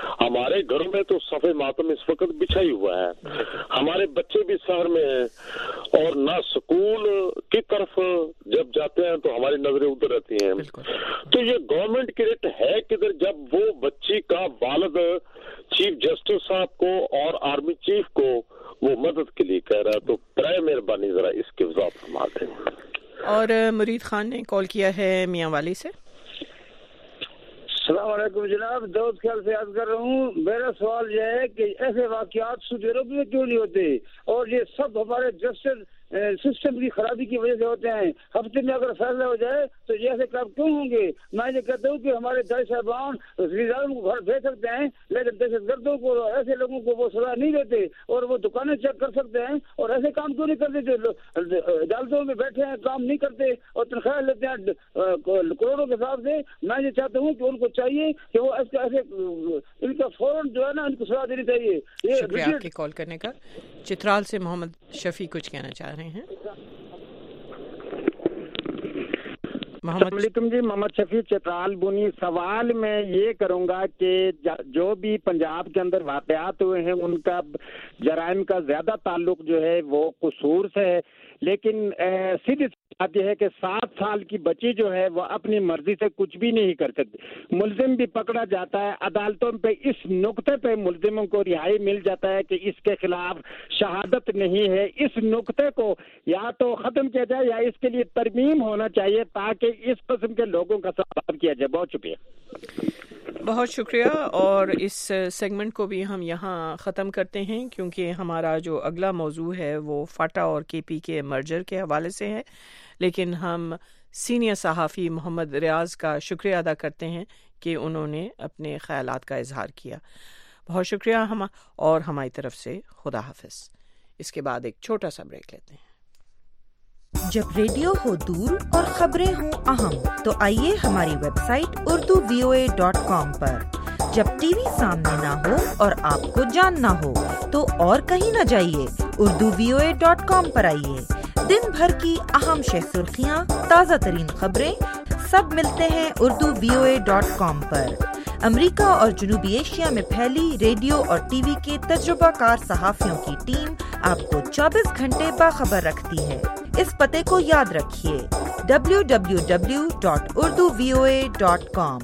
ہمارے گھروں میں تو صف ماتم اس وقت بچھا ہی ہوا ہے. ہمارے بچے بھی شہر میں ہیں اور نہ سکول کی طرف جب جاتے ہیں تو ہماری نظریں ادھر رہتی ہیں. تو یہ گورنمنٹ کریڈٹ ہے کدھر جب وہ بچی کا والد چیف جسٹس صاحب کو اور آرمی چیف کو وہ مدد کے لیے کہہ رہا ہے. تو برائے مہربانی ذرا اس کی وضاحت فرما دیں. اور مرید خان نے کال کیا ہے میاں والی سے. السلام علیکم جناب, دودھ خیال سے یاد کر رہا ہوں. میرا سوال یہ ہے کہ ایسے واقعات سعودی عرب میں کیوں نہیں ہوتے, اور یہ سب ہمارے جسٹس سسٹم کی خرابی کی وجہ سے ہوتے ہیں. ہفتے میں اگر فیصلہ ہو جائے تو یہ ایسے کام کیوں ہوں گے؟ میں یہ کہتا ہوں کہ ہمارے جج صاحبان وزیر اعظم کو گھر بھیج سکتے ہیں, لیکن دہشت گردوں کو, ایسے لوگوں کو وہ سزا نہیں دیتے, اور وہ دکانیں چیک کر سکتے ہیں. اور ایسے کام کیوں نہیں کرتے جو عدالتوں میں بیٹھے ہیں کام نہیں کرتے اور تنخواہ لیتے ہیں کروڑوں کے حساب سے. میں یہ چاہتا ہوں کہ ان کو چاہیے کہ وہ ایسے ان کا فوراً جو ہے نا ان کو سزا دینی چاہیے. شکریہ آپ کے کال کرنے کا. چترال سے محمد شفیع کچھ کہنا چاہ رہے ہیں. السلام علیکم جی, محمد شفیع چترال بونی. سوال میں یہ کروں گا کہ جو بھی پنجاب کے اندر واقعات ہوئے ہیں ان کا جرائم کا زیادہ تعلق جو ہے وہ قصور سے ہے, لیکن سیدھی بات یہ ہے کہ 7 سال کی بچی جو ہے وہ اپنی مرضی سے کچھ بھی نہیں کر سکتی. ملزم بھی پکڑا جاتا ہے عدالتوں پہ, اس نقطے پہ ملزموں کو رہائی مل جاتا ہے کہ اس کے خلاف شہادت نہیں ہے. اس نقطے کو یا تو ختم کیا جائے یا اس کے لیے ترمیم ہونا چاہیے تاکہ اس قسم کے لوگوں کا سبب کیا جائے. بہت شکریہ. بہت شکریہ. اور اس سیگمنٹ کو بھی ہم یہاں ختم کرتے ہیں کیونکہ ہمارا جو اگلا موضوع ہے وہ فاٹا اور کے پی کے مرجر کے حوالے سے ہے, لیکن ہم سینئر صحافی محمد ریاض کا شکریہ ادا کرتے ہیں کہ انہوں نے اپنے خیالات کا اظہار کیا. بہت شکریہ اور ہماری طرف سے خدا حافظ. اس کے بعد ایک چھوٹا سا بریک لیتے ہیں. جب ریڈیو ہو دور اور خبریں ہوں اہم تو آئیے ہماری ویب سائٹ urduvoa.com پر. جب ٹی وی سامنے نہ ہو اور آپ کو جاننا ہو تو اور کہیں نہ جائیے, urduvoa.com پر آئیے. دن بھر کی اہم سرخیاں, تازہ ترین خبریں سب ملتے ہیں urduvoa.com پر. امریکہ اور جنوبی ایشیا میں پھیلی ریڈیو اور ٹی وی کے تجربہ کار صحافیوں کی ٹیم آپ کو 24 گھنٹے باخبر رکھتی ہے. اس پتے کو یاد رکھیے www.urduvoa.com.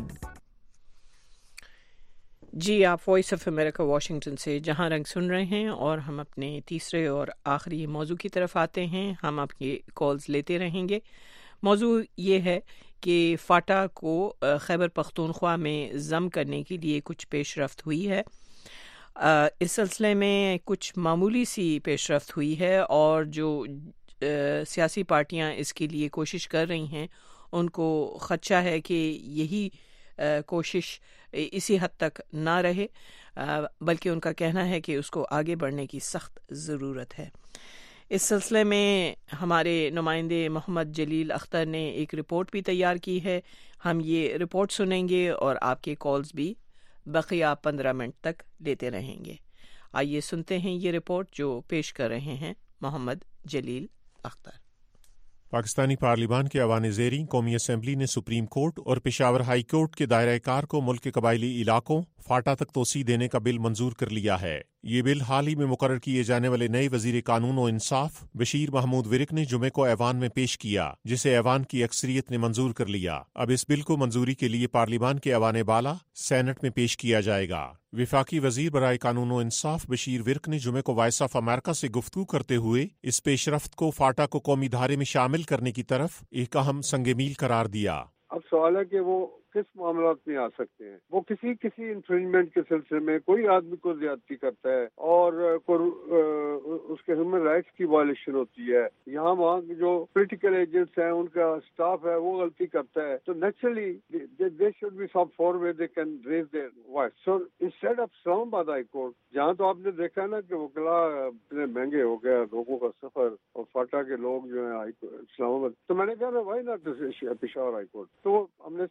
جی, آپ وائس آف امریکہ واشنگٹن سے جہاں رنگ سن رہے ہیں اور ہم اپنے تیسرے اور آخری موضوع کی طرف آتے ہیں. ہم آپ کی کالز لیتے رہیں گے. موضوع یہ ہے کہ فاٹا کو خیبر پختونخوا میں ضم کرنے کے لیے کچھ پیش رفت ہوئی ہے. اس سلسلے میں کچھ معمولی سی پیش رفت ہوئی ہے اور جو سیاسی پارٹیاں اس کے لیے کوشش کر رہی ہیں ان کو خدشہ ہے کہ یہی کوشش اسی حد تک نہ رہے, بلکہ ان کا کہنا ہے کہ اس کو آگے بڑھنے کی سخت ضرورت ہے. اس سلسلے میں ہمارے نمائندے محمد جلیل اختر نے ایک رپورٹ بھی تیار کی ہے. ہم یہ رپورٹ سنیں گے اور آپ کے کالز بھی بقیہ 15 منٹ تک لیتے رہیں گے. آئیے سنتے ہیں یہ رپورٹ جو پیش کر رہے ہیں محمد جلیل اختر. پاکستانی پارلیمان کے ایوان زیریں قومی اسمبلی نے سپریم کورٹ اور پشاور ہائی کورٹ کے دائرہ کار کو ملک کے قبائلی علاقوں فاٹا تک توسیع دینے کا بل منظور کر لیا ہے. یہ بل حال ہی میں مقرر کیے جانے والے نئے وزیر قانون و انصاف بشیر محمود ورک نے جمعے کو ایوان میں پیش کیا, جسے ایوان کی اکثریت نے منظور کر لیا. اب اس بل کو منظوری کے لیے پارلیمان کے ایوان بالا سینٹ میں پیش کیا جائے گا. وفاقی وزیر برائے قانون و انصاف بشیر ورک نے جمعے کو وائس آف امریکہ سے گفتگو کرتے ہوئے اس پیش رفت کو فاٹا کو قومی دھارے میں شامل کرنے کی طرف ایک اہم سنگ میل قرار دیا. اب سوال ہے کہ وہ کس معاملات میں آ سکتے ہیں. وہ کسی انفرنجمنٹ کے سلسلے میں کوئی آدمی کو زیادتی کرتا ہے اور اس کے ہیومن رائٹس کی وائلیشن ہوتی ہے, یہاں وہاں جو پولیٹیکل ایجنٹس ہیں ان کا اسٹاف ہے وہ غلطی کرتا ہے, تو naturally they should be some for way they can raise their voice. So instead of Islamabad high court, جہاں تو آپ نے دیکھا نا کہ وکلا اتنے مہنگے ہو گیا, لوگوں کا سفر, اور فاٹا کے لوگ جو ہیں اسلام آباد, تو میں نے کہا نا why not Peshawar high court. تو ہم نے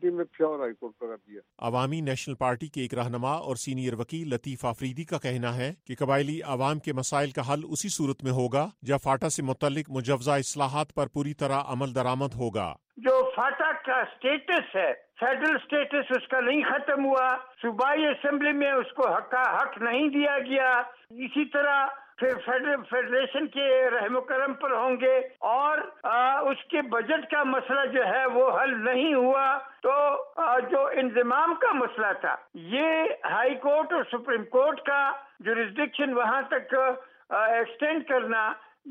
कमेटी में पेशावर हाई कोर्ट का कर दिया। अवामी नेशनल पार्टी के एक रहनुमा और सीनियर वकील लतीफ़ आफरीदी का कहना है कि कबायली आवाम के मसाइल का हल उसी सूरत में होगा जब फाटा से मुतल्लिक मुजव्वज़ा इस्लाहात पर पूरी तरह अमल दरामद होगा। जो फाटा का स्टेटस है, फेडरल स्टेटस उसका नहीं खत्म हुआ, सूबाई असेंबली में उसको हक नहीं दिया गया, इसी तरह फिर फेडरेशन के रहम करम पर होंगे और उसके बजट का मसला जो है वो हल नहीं हुआ, तो जो इंतजाम का मसला था, ये हाई कोर्ट और सुप्रीम कोर्ट का जुरिस्डिक्शन वहां तक एक्सटेंड करना,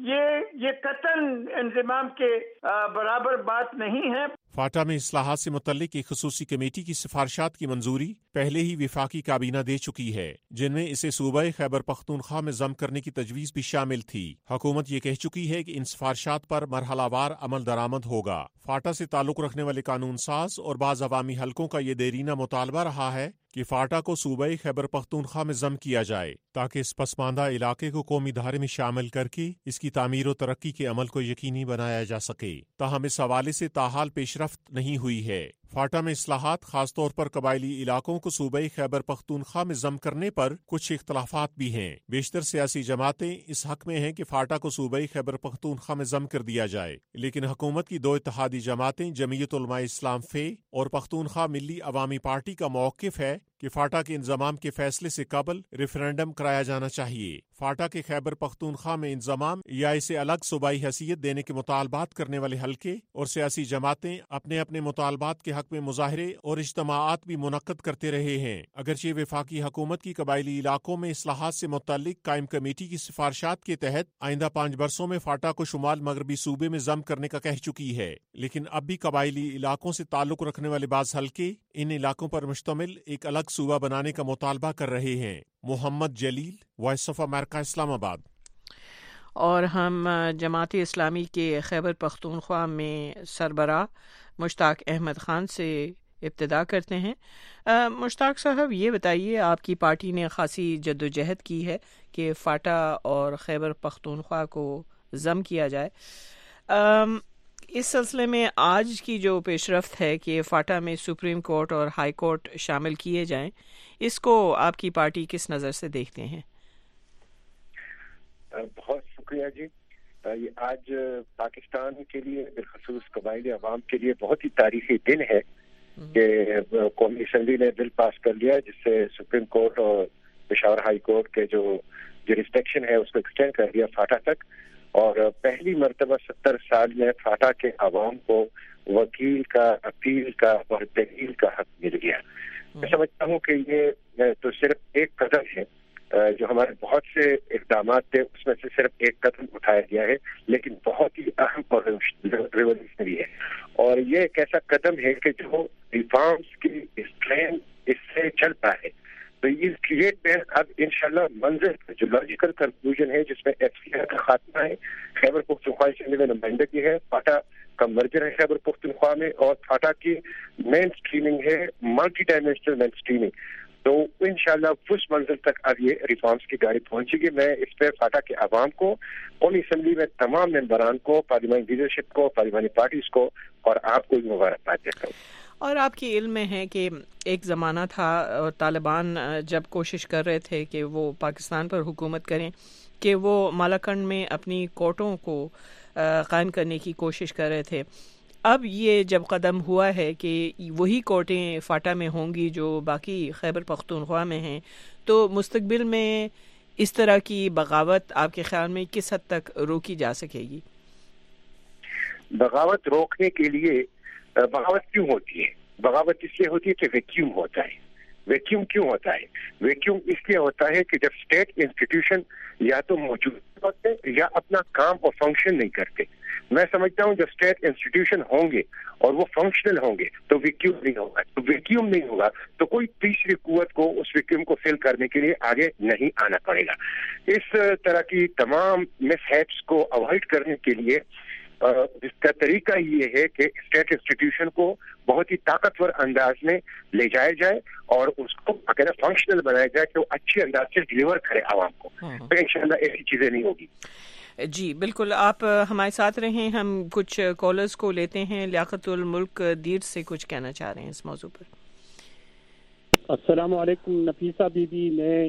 ये कतन इंतजाम के बराबर बात नहीं है। फाटा में इस्लाहात से मुतल्लिक एक खुसूसी कमेटी की सिफारिशात की मंजूरी पहले ही विफाकी काबीना दे चुकी है, जिनमें इसे सूबाई खैबर पख्तूनख्वा में जम करने की तजवीज़ भी शामिल थी। हुकूमत ये कह चुकी है कि इन सिफारिशात पर मरहलावार अमल दरामद होगा। फाटा से ताल्लुक रखने वाले कानून साज और बाज़ अवामी हलकों का ये देरीना मुतालबा रहा है कि फाटा को सूबाई खैबर पख्तूनख्वा में जम किया जाए ताकि इस पसमानदा इलाके को कौमी धारे में शामिल करके इसकी तामीर और तरक्की के अमल को यकीनी बनाया जा सके। ताहम इस हवाले से ताहाल पेशरफ्त नहीं हुई है। फाटा में इस्लाहात खासतौर पर कबायली इलाकों को सूबाई खैबर पख्तूनख्वा में जम करने पर कुछ इख्तलाफात भी हैं। बेशतर सियासी जमातें इस हक में हैं कि फाटा को सूबाई खैबर पख्तूनख्वा में जम कर दिया जाए, लेकिन हुकूमत की दो इत्तेहादी जमातें जमीयत उलमा इस्लाम फे और पख्तूनख्वा मिली अवामी पार्टी का मौक़िफ़ है कि फाटा के इंज़माम के फैसले से कबल रेफरेंडम कराया जाना चाहिए। फाटा के खैबर पख्तूनख्वा में इंज़माम या इसे अलग सूबाई हैसियत देने के मुतालबात करने वाले हल्के और सियासी जमातें अपने अपने मुतालबात के हक में मुजाहरे और इज्तिमाआत भी मुनक्कद करते रहे हैं। अगरचे वफाकी हुकूमत की कबायली इलाकों में इस्लाहात से मुतल्लिक कायम कमेटी की सिफारिशात के तहत आइंदा 5 बरसों में फाटा को शुमाल मगरबी सूबे में जम करने का कह चुकी है, लेकिन अब भी कबायली इलाकों से ताल्लुक रखने वाले बाज़ हल्के इन इलाकों पर मुश्तमिल एक अलग सूबा बनाने का मुतालबा कर रहे हैं। Mohammad Jalil, voice of America, Islamabad. और हम जमात इस्लामी के खैबर पख्तूनख्वा में सरबराह मुश्ताक अहमद ख़ान से इब्तिदा करते हैं। मुश्ताक साहब, ये बताइए, आपकी पार्टी ने ख़ासी जद्दोजहद की है कि फ़ाटा और खैबर पख्तूनख्वा को ज़म किया जाए। इस सिलसिले में आज की जो पेशरफ्त है कि फ़ाटा में सुप्रीम कोर्ट और हाई कोर्ट शामिल किए जाएं, इसको आपकी पार्टी किस नज़र से देखते हैं? बहुत शुक्रिया जी। ये आज पाकिस्तान के लिए, बिलखसूस कबायली अवाम के लिए बहुत ही तारीखी दिन है कि कौमी असम्बली ने बिल पास कर लिया जिससे सुप्रीम कोर्ट और पेशावर हाई कोर्ट के जो जुरिस्डिक्शन है उसको एक्सटेंड कर दिया फाटा तक, और पहली मरतबा 70 साल में फाटा के अवाम को वकील का, अपील का और दलील का हक मिल गया। मैं समझता हूँ कि ये तो सिर्फ एक कदम है, जो हमारे बहुत से इक़दाम थे उसमें से सिर्फ एक कदम उठाया गया है, लेकिन बहुत ही अहम और रिवोल्यूशनरी है। और ये एक ऐसा कदम है कि जो रिफॉर्म्स की ट्रेन इससे चलता है, तो ये ट्रेन अब इंशाल्लाह मंजिल जो लॉजिकल कंक्लूजन है जिसमें FCR का खात्मा है, खैबर पख्तूनख्वा असेंबली में नुमाइंदगी है, फाटा का मर्जर है खैबर पख्तूनख्वा में, और फाटा की मेन स्ट्रीमिंग है, मल्टी डायमेंशनल मेन स्ट्रीमिंग। तो इंशाल्लाह उस मंजिल तक अब ये रिफॉर्म्स की गाड़ी पहुंचेगी। मैं इस पर फाटा के अवाम को, कौमी असम्बली में तमाम मेंबरान को, पार्लिमानी लीडरशिप को, पार्लिमानी पार्टीज को और आपको भी मुबारकबाद देता हूँ। और आपके इल्म में है कि एक ज़माना था और तालिबान जब कोशिश कर रहे थे कि वो पाकिस्तान पर हुकूमत करें, कि वो मालाकंड में अपनी कोर्टों को कायम करने की कोशिश कर रहे थे। अब ये जब कदम हुआ है कि वही कोर्टें फाटा में होंगी जो बाकी खैबर पख्तूनख्वा में हैं, तो मुस्तकबिल में इस तरह की बगावत आपके ख्याल में किस हद तक रोकी जा सकेगी? बगावत रोकने के लिए, बगावत क्यों होती है? बगावत इसलिए होती है कि वैक्यूम होता है। वैक्यूम क्यों होता है? वैक्यूम इसलिए होता है कि जब स्टेट इंस्टीट्यूशन या तो मौजूद होते हैं या अपना काम और फंक्शन नहीं करते। मैं समझता हूँ जब स्टेट इंस्टीट्यूशन होंगे और वो फंक्शनल होंगे तो वैक्यूम नहीं होगा। तो वैक्यूम नहीं होगा तो कोई तीसरी कुव्वत को उस वैक्यूम को फिल करने के लिए आगे नहीं आना पड़ेगा। इस तरह की तमाम मिसहैप्स को अवॉइड करने के लिए इसका तरीका ये है कि स्टेट इंस्टीट्यूशन को बहुत ही ताकतवर अंदाज में ले जाया जाए और उसको अगर फंक्शनल बनाया जाए कि वो अच्छे अंदाज से डिलीवर करे आवाम को, तो इंशाल्लाह ऐसी चीजें नहीं होगी। جی بالکل، آپ ہمارے ساتھ رہیں، ہم کچھ کالرز کو لیتے ہیں۔ لیاقت الملک دیر سے کچھ کہنا چاہ رہے ہیں اس موضوع پر۔ السلام علیکم نفیسہ بی بی، میں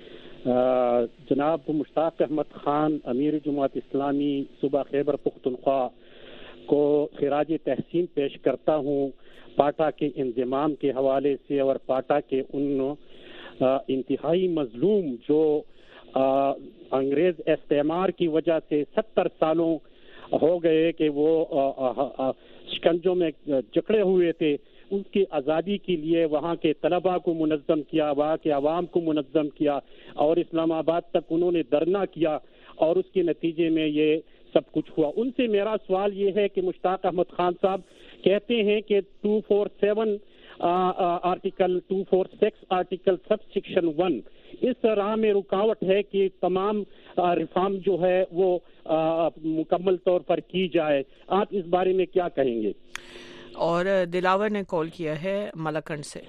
جناب مشتاق احمد خان امیر جماعت اسلامی صوبہ خیبر پختونخوا کو خراج تحسین پیش کرتا ہوں پاٹا کے انضمام کے حوالے سے، اور پاٹا کے ان انتہائی مظلوم جو انگریز استعمار کی وجہ سے 70 سالوں ہو گئے کہ وہ شکنجوں میں جکڑے ہوئے تھے، ان کی آزادی کے لیے وہاں کے طلباء کو منظم کیا، وہاں کے عوام کو منظم کیا، اور اسلام آباد تک انہوں نے دھرنا کیا، اور اس کے نتیجے میں یہ سب کچھ ہوا۔ ان سے میرا سوال یہ ہے کہ مشتاق احمد خان صاحب کہتے ہیں کہ 247 آرٹیکل 246 آرٹیکل سب سیکشن 1 اس راہ میں رکاوٹ ہے کہ تمام ریفارم جو ہے وہ مکمل طور پر کی جائے، آپ اس بارے میں کیا کہیں گے؟ اور دلاور نے کال کیا ہے ملاکنڈ سے۔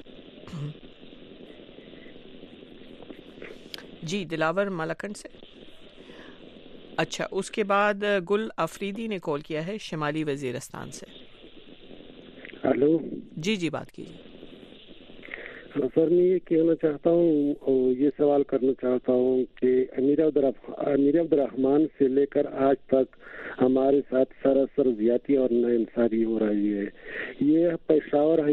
جی دلاور ملاکنڈ سے۔ اچھا، اس کے بعد گل آفریدی نے کال کیا ہے شمالی وزیرستان سے۔ ہلو جی جی بات کیجیے۔ سر میں یہ کہنا چاہتا ہوں اور یہ سوال کرنا چاہتا ہوں کہ امیر عبدالرحمان سے لے کر آج تک ہمارے ساتھ سراسر زیادتی اور ناانصافی ہو رہی ہے۔ یہ پشاور ہائی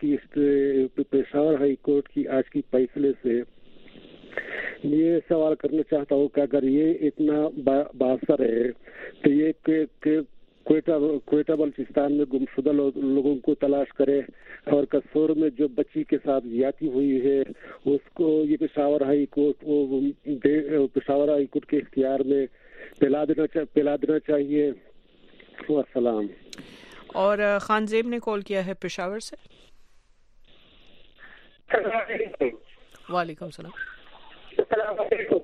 کورٹ کی آج کی فیصلے سے یہ سوال کرنا چاہتا ہوں کہ اگر یہ اتنا باثر ہے تو یہ کوئٹہ بلوچستان میں گمشدہ لوگوں کو تلاش کرے، اور کسور میں جو بچی کے ساتھ زیادتی ہوئی ہے اس کو یہ پشاور ہائی کورٹ کے اختیار میں پلا دینا چاہیے۔ والسلام۔ اور خان زیب نے کال کیا ہے پشاور سے۔ وعلیکم السلام۔ السلام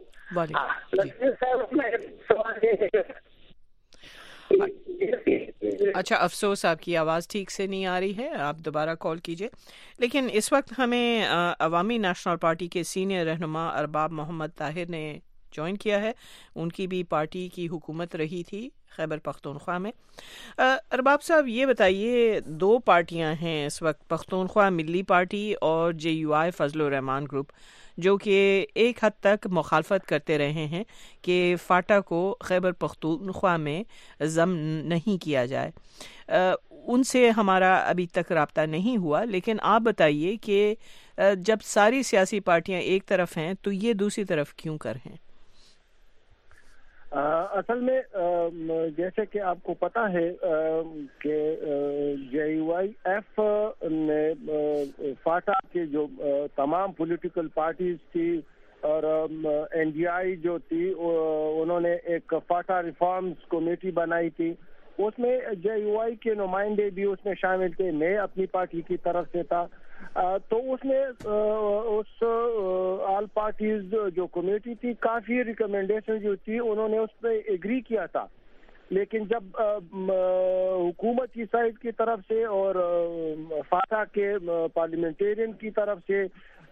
علیکم۔ اچھا، افسوس آپ کی آواز ٹھیک سے نہیں آ رہی ہے، آپ دوبارہ کال کیجئے۔ لیکن اس وقت ہمیں عوامی نیشنل پارٹی کے سینئر رہنما ارباب محمد طاہر نے جوائن کیا ہے۔ ان کی بھی پارٹی کی حکومت رہی تھی خیبر پختونخوا میں۔ ارباب صاحب یہ بتائیے، 2 پارٹیاں ہیں اس وقت، پختونخوا ملی پارٹی اور JUI فضل الرحمان گروپ، جو کہ ایک حد تک مخالفت کرتے رہے ہیں کہ فاٹا کو خیبر پختونخوا میں ضم نہیں کیا جائے۔ ان سے ہمارا ابھی تک رابطہ نہیں ہوا، لیکن آپ بتائیے کہ جب ساری سیاسی پارٹیاں ایک طرف ہیں تو یہ دوسری طرف کیوں کر ہیں؟ اصل میں جیسے کہ آپ کو پتا ہے کہ JUIF نے فاٹا کے جو تمام پولیٹیکل پارٹیز تھی اور NDI جو تھی، انہوں نے ایک فاٹا ریفارمز کمیٹی بنائی تھی۔ اس میں JUI کے نمائندے بھی اس میں شامل تھے، میں اپنی پارٹی کی طرف سے تھا۔ تو اس میں اس آل پارٹیز جو کمیٹی تھی، کافی ریکمنڈیشن جو تھی انہوں نے اس پہ ایگری کیا تھا، لیکن جب حکومت کی سائڈ کی طرف سے اور فاٹا کے پارلیمنٹیرین کی طرف سے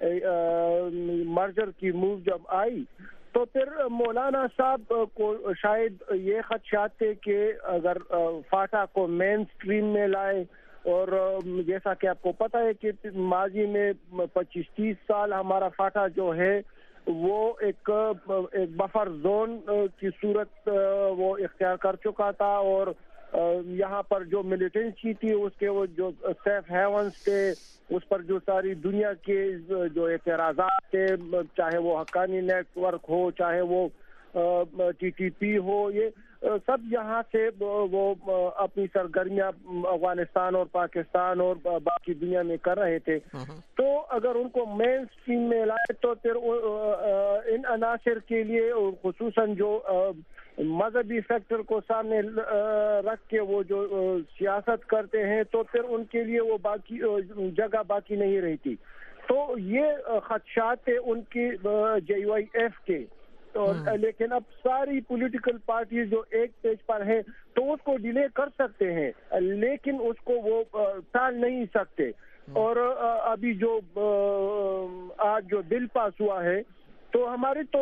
مرجر کی موو جب آئی تو پھر مولانا صاحب کو شاید یہ خدشات تھے کہ اگر فاٹا کو مین سٹریم میں لائے، اور جیسا کہ آپ کو پتہ ہے کہ ماضی میں 25-30 سال ہمارا فاٹا جو ہے وہ ایک بفر زون کی صورت وہ اختیار کر چکا تھا، اور یہاں پر جو ملیٹنسی تھی اس کے وہ جو سیف ہیونز تھے، اس پر جو ساری دنیا کے جو اعتراضات تھے، چاہے وہ حقانی نیٹ ورک ہو، چاہے وہ TTP ہو، یہ سب یہاں سے وہ اپنی سرگرمیاں افغانستان اور پاکستان اور باقی دنیا میں کر رہے تھے۔ تو اگر ان کو مین سٹریم میں لائے تو پھر ان عناصر کے لیے، خصوصاً جو مذہبی فیکٹر کو سامنے رکھ کے وہ جو سیاست کرتے ہیں، تو پھر ان کے لیے وہ باقی جگہ باقی نہیں رہتی۔ تو یہ خدشات تھے ان کی JUIF کے، لیکن اب ساری پولیٹیکل پارٹیز جو ایک پیج پر ہیں تو اس کو ڈیلے کر سکتے ہیں، لیکن اس کو وہ ٹال نہیں سکتے۔ اور ابھی جو آج جو بل پاس ہوا ہے تو ہماری تو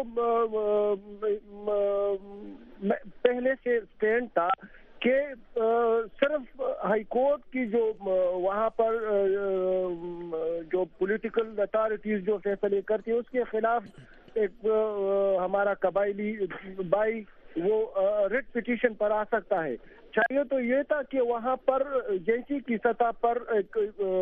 پہلے سے اسٹینڈ تھا کہ صرف ہائی کورٹ کی جو وہاں پر جو پولیٹیکل اتھارٹیز جو فیصلے کرتی ہے اس کے خلاف ایک ہمارا قبائلی بائی وہ ریٹ پٹیشن پر آ سکتا ہے. چاہیے تو یہ تھا کہ وہاں پر جیسی کی سطح پر ایک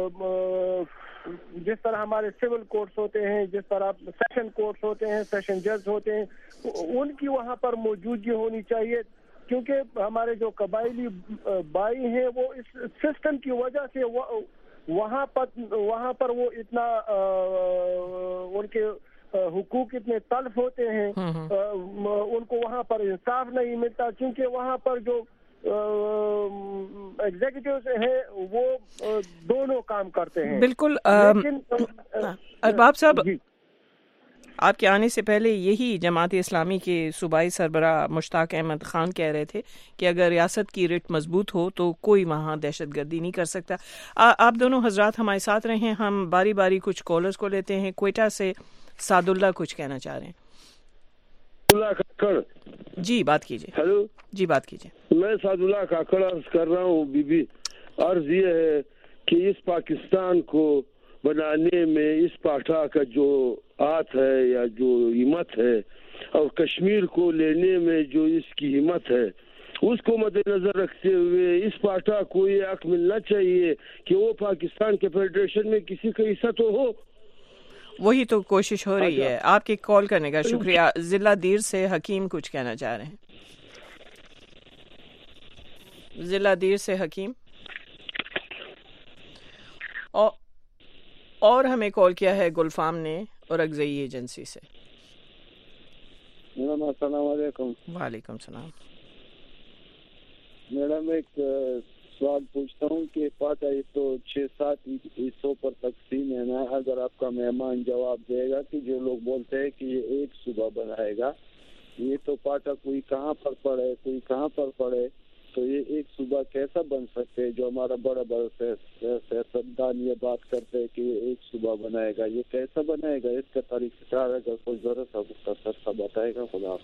جس طرح ہمارے سول کورٹس ہوتے ہیں, جس طرح سیشن کورٹس ہوتے ہیں, سیشن جج ہوتے ہیں, ان کی وہاں پر موجودگی ہونی چاہیے, کیونکہ ہمارے جو قبائلی بھائی ہیں وہ اس سسٹم کی وجہ سے وہاں پر وہ اتنا ان کے حقوق اتنے تلف ہوتے ہیں, ان کو وہاں پر انصاف نہیں ملتا, کیونکہ وہاں پر جو ایگزیکٹوز ہیں وہ دونوں کام کرتے ہیں. بالکل. ارباب صاحب, آپ کے آنے سے پہلے یہی جماعت اسلامی کے صوبائی سربراہ مشتاق احمد خان کہہ رہے تھے کہ اگر ریاست کی ریٹ مضبوط ہو تو کوئی وہاں دہشت گردی نہیں کر سکتا. آپ دونوں حضرات ہمارے ساتھ رہے ہیں, ہم باری باری کچھ کالرز کو لیتے ہیں. کوئٹہ سے سعد اللہ کچھ کہنا چاہ رہے ہیں. جی بات کیجیے. ہیلو جی بات کیجیے. میں سعد اللہ کاکڑ عرض کر رہا ہوں. بی بی عرض یہ ہے کہ اس پاکستان کو بنانے میں اس پاٹھا کا جو آت ہے یا جو ہمت ہے اور کشمیر کو لینے میں جو اس کی ہمت ہے اس کو مد نظر رکھتے ہوئے اس پاٹھا کو یہ حق ملنا چاہیے کہ وہ پاکستان کے فیڈریشن میں کسی کا حصہ تو ہو. وہی تو کوشش ہو رہی ہے. آپ کے کال کرنے کا شکریہ. ضلع دیر سے حکیم کچھ کہنا چاہ رہے ہیں. ضلع دیر سے حکیم. اور ہمیں کال کیا ہے گلفام نے اورگزئی ایجنسی سے. میڈم السلام علیکم. وعلیکم السلام. میڈم ایک سوال پوچھتا ہوں کہ پاٹا یہ تو 6-7 حصوں پر تقسیم ہے نا, اگر آپ کا مہمان جواب دے گا کہ جو لوگ بولتے ہیں کہ یہ ایک صوبہ بنائے گا, یہ تو پاٹا کوئی کہاں پر پڑے کوئی کہاں پر پڑے, تو یہ ایک صوبہ کیسا بن سکتے؟ جو ہمارا بڑا سیاستدان یہ بات کرتے ہیں کہ یہ ایک صوبہ بنائے گا, یہ کیسا بنائے گا؟ اس کا طریقہ کار اگر کوئی ضرورت ہے بتائے گا. خدا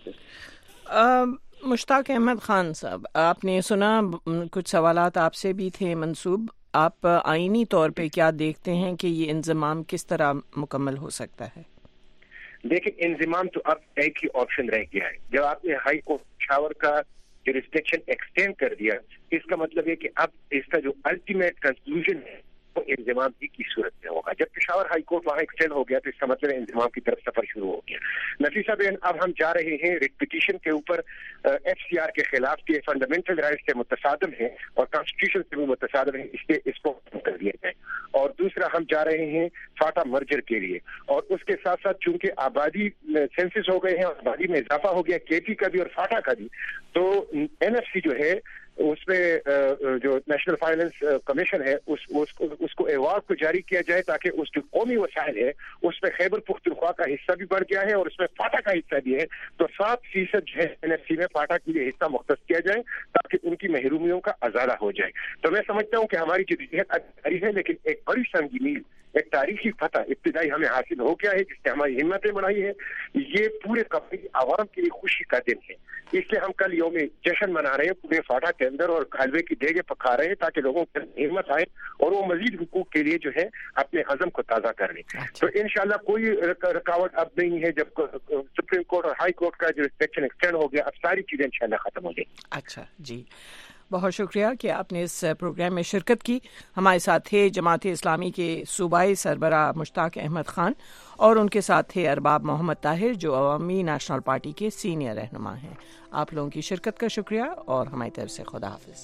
حافظ. مشتاق احمد خان صاحب, آپ نے سنا کچھ سوالات آپ سے بھی تھے منسوب. آپ آئینی طور پہ کیا دیکھتے ہیں کہ یہ انضمام کس طرح مکمل ہو سکتا ہے؟ دیکھیں, انضمام تو اب ایک ہی آپشن رہ گیا ہے. جب آپ نے ہائی کورٹ پشاور کا جوریسڈکشن ایکسٹینڈ کر دیا, اس کا مطلب ہے کہ اب اس کا جو الٹیمیٹ کنکلوژن ہے وہ انضمام ہی کی صورت میں ہوگا. جب پشاور ہائی کورٹ وہاں ایکسٹینڈ ہو گیا تو اس کا مطلب انضمام کی طرف سفر شروع ہو گیا. نفیسہ بہن, اب ہم جا رہے ہیں ریٹ پٹیشن کے اوپر ایف سی آر کے خلاف کے فنڈامنٹل رائٹ سے متصادم ہے اور کانسٹیٹیوشن سے بھی متصادم ہے, اس کو کر دیا جائے. اور دوسرا ہم جا رہے ہیں فاٹا مرجر کے لیے, اور اس کے ساتھ ساتھ چونکہ آبادی سینسس ہو گئے ہیں, آبادی میں اضافہ ہو گیا کے پی کا بھی اور فاٹا کا بھی, تو این ایف سی جو ہے اس میں جو نیشنل فائنانس کمیشن ہے اس کو ایوارڈ کو جاری کیا جائے تاکہ اس جو قومی وسائل ہے اس میں خیبر پختونخوا کا حصہ بھی بڑھ گیا ہے اور اس میں فاٹا کا حصہ بھی ہے, تو 7% جو ہے این ایف سی میں فاٹا کے لیے حصہ مختص کیا جائے تاکہ ان کی محرومیوں کا ازالہ ہو جائے. تو میں سمجھتا ہوں کہ ہماری جدوجہد جاری ہے, لیکن ایک بڑی سنگی میل, ایک تاریخی فتح ابتدائی ہمیں حاصل ہو گیا ہے جس نے ہماری ہمتیں بڑھائی ہے. یہ پورے قبائلی عوام کے لیے خوشی کا دن ہے, اس لیے ہم کل یوم جشن منا رہے ہیں پورے فاٹا کے اندر اور حلوے کی دیگیں پکا رہے ہیں تاکہ لوگوں کی ہمت آئے اور وہ مزید حقوق کے لیے جو ہے اپنے عزم کو تازہ کر لیں. تو انشاءاللہ کوئی رکاوٹ اب نہیں ہے. جب سپریم کورٹ اور ہائی کورٹ کا جو ریسٹرکشن ایکسٹینڈ ہو گیا, اب ساری چیزیں انشاءاللہ ختم ہو جائیں. اچھا جی, بہت شکریہ کہ آپ نے اس پروگرام میں شرکت کی. ہمارے ساتھ تھے جماعت اسلامی کے صوبائی سربراہ مشتاق احمد خان اور ان کے ساتھ تھے ارباب محمد طاہر جو عوامی نیشنل پارٹی کے سینئر رہنما ہیں. آپ لوگوں کی شرکت کا شکریہ اور ہماری طرف سے خدا حافظ.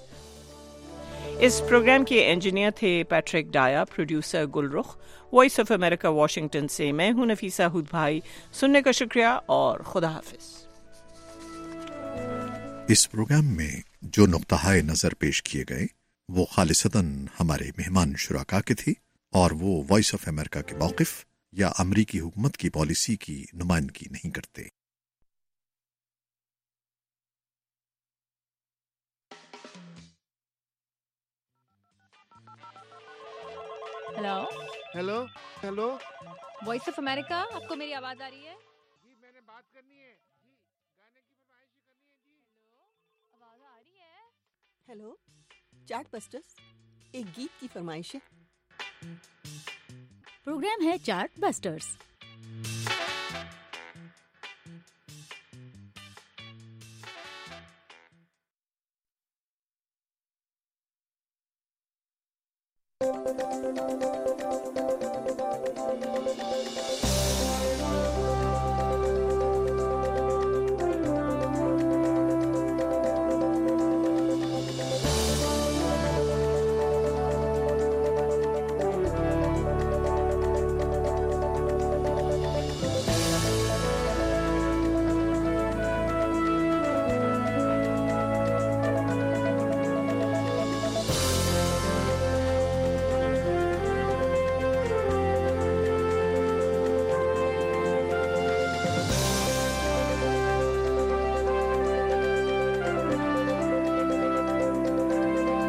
اس پروگرام کے انجینئر تھے پیٹرک ڈایا, producer Gul Rukh. Voice of America Washington سے میں ہوں نفیسہ ہود بھائی. سننے کا شکریہ اور خدا حافظ. اس پروگرام میں جو نقطہ نظر پیش کیے گئے وہ خالصتاً ہمارے مہمان شرکاء کے تھے اور وہ وائس آف امریکہ کے موقف یا امریکی حکومت کی پالیسی کی نمائندگی نہیں کرتے. ہیلو وائس آف امریکہ, آپ کو میری آواز آ رہی ہے؟ کرنی ہے جی, گانے کی فرمائش کرنی ہے جی. ہیلو, آواز آ رہی ہے؟ ہیلو, چارٹ بسٹرز, ایک گیت کی فرمائش ہے. پروگرام ہے چارٹ بسٹرز.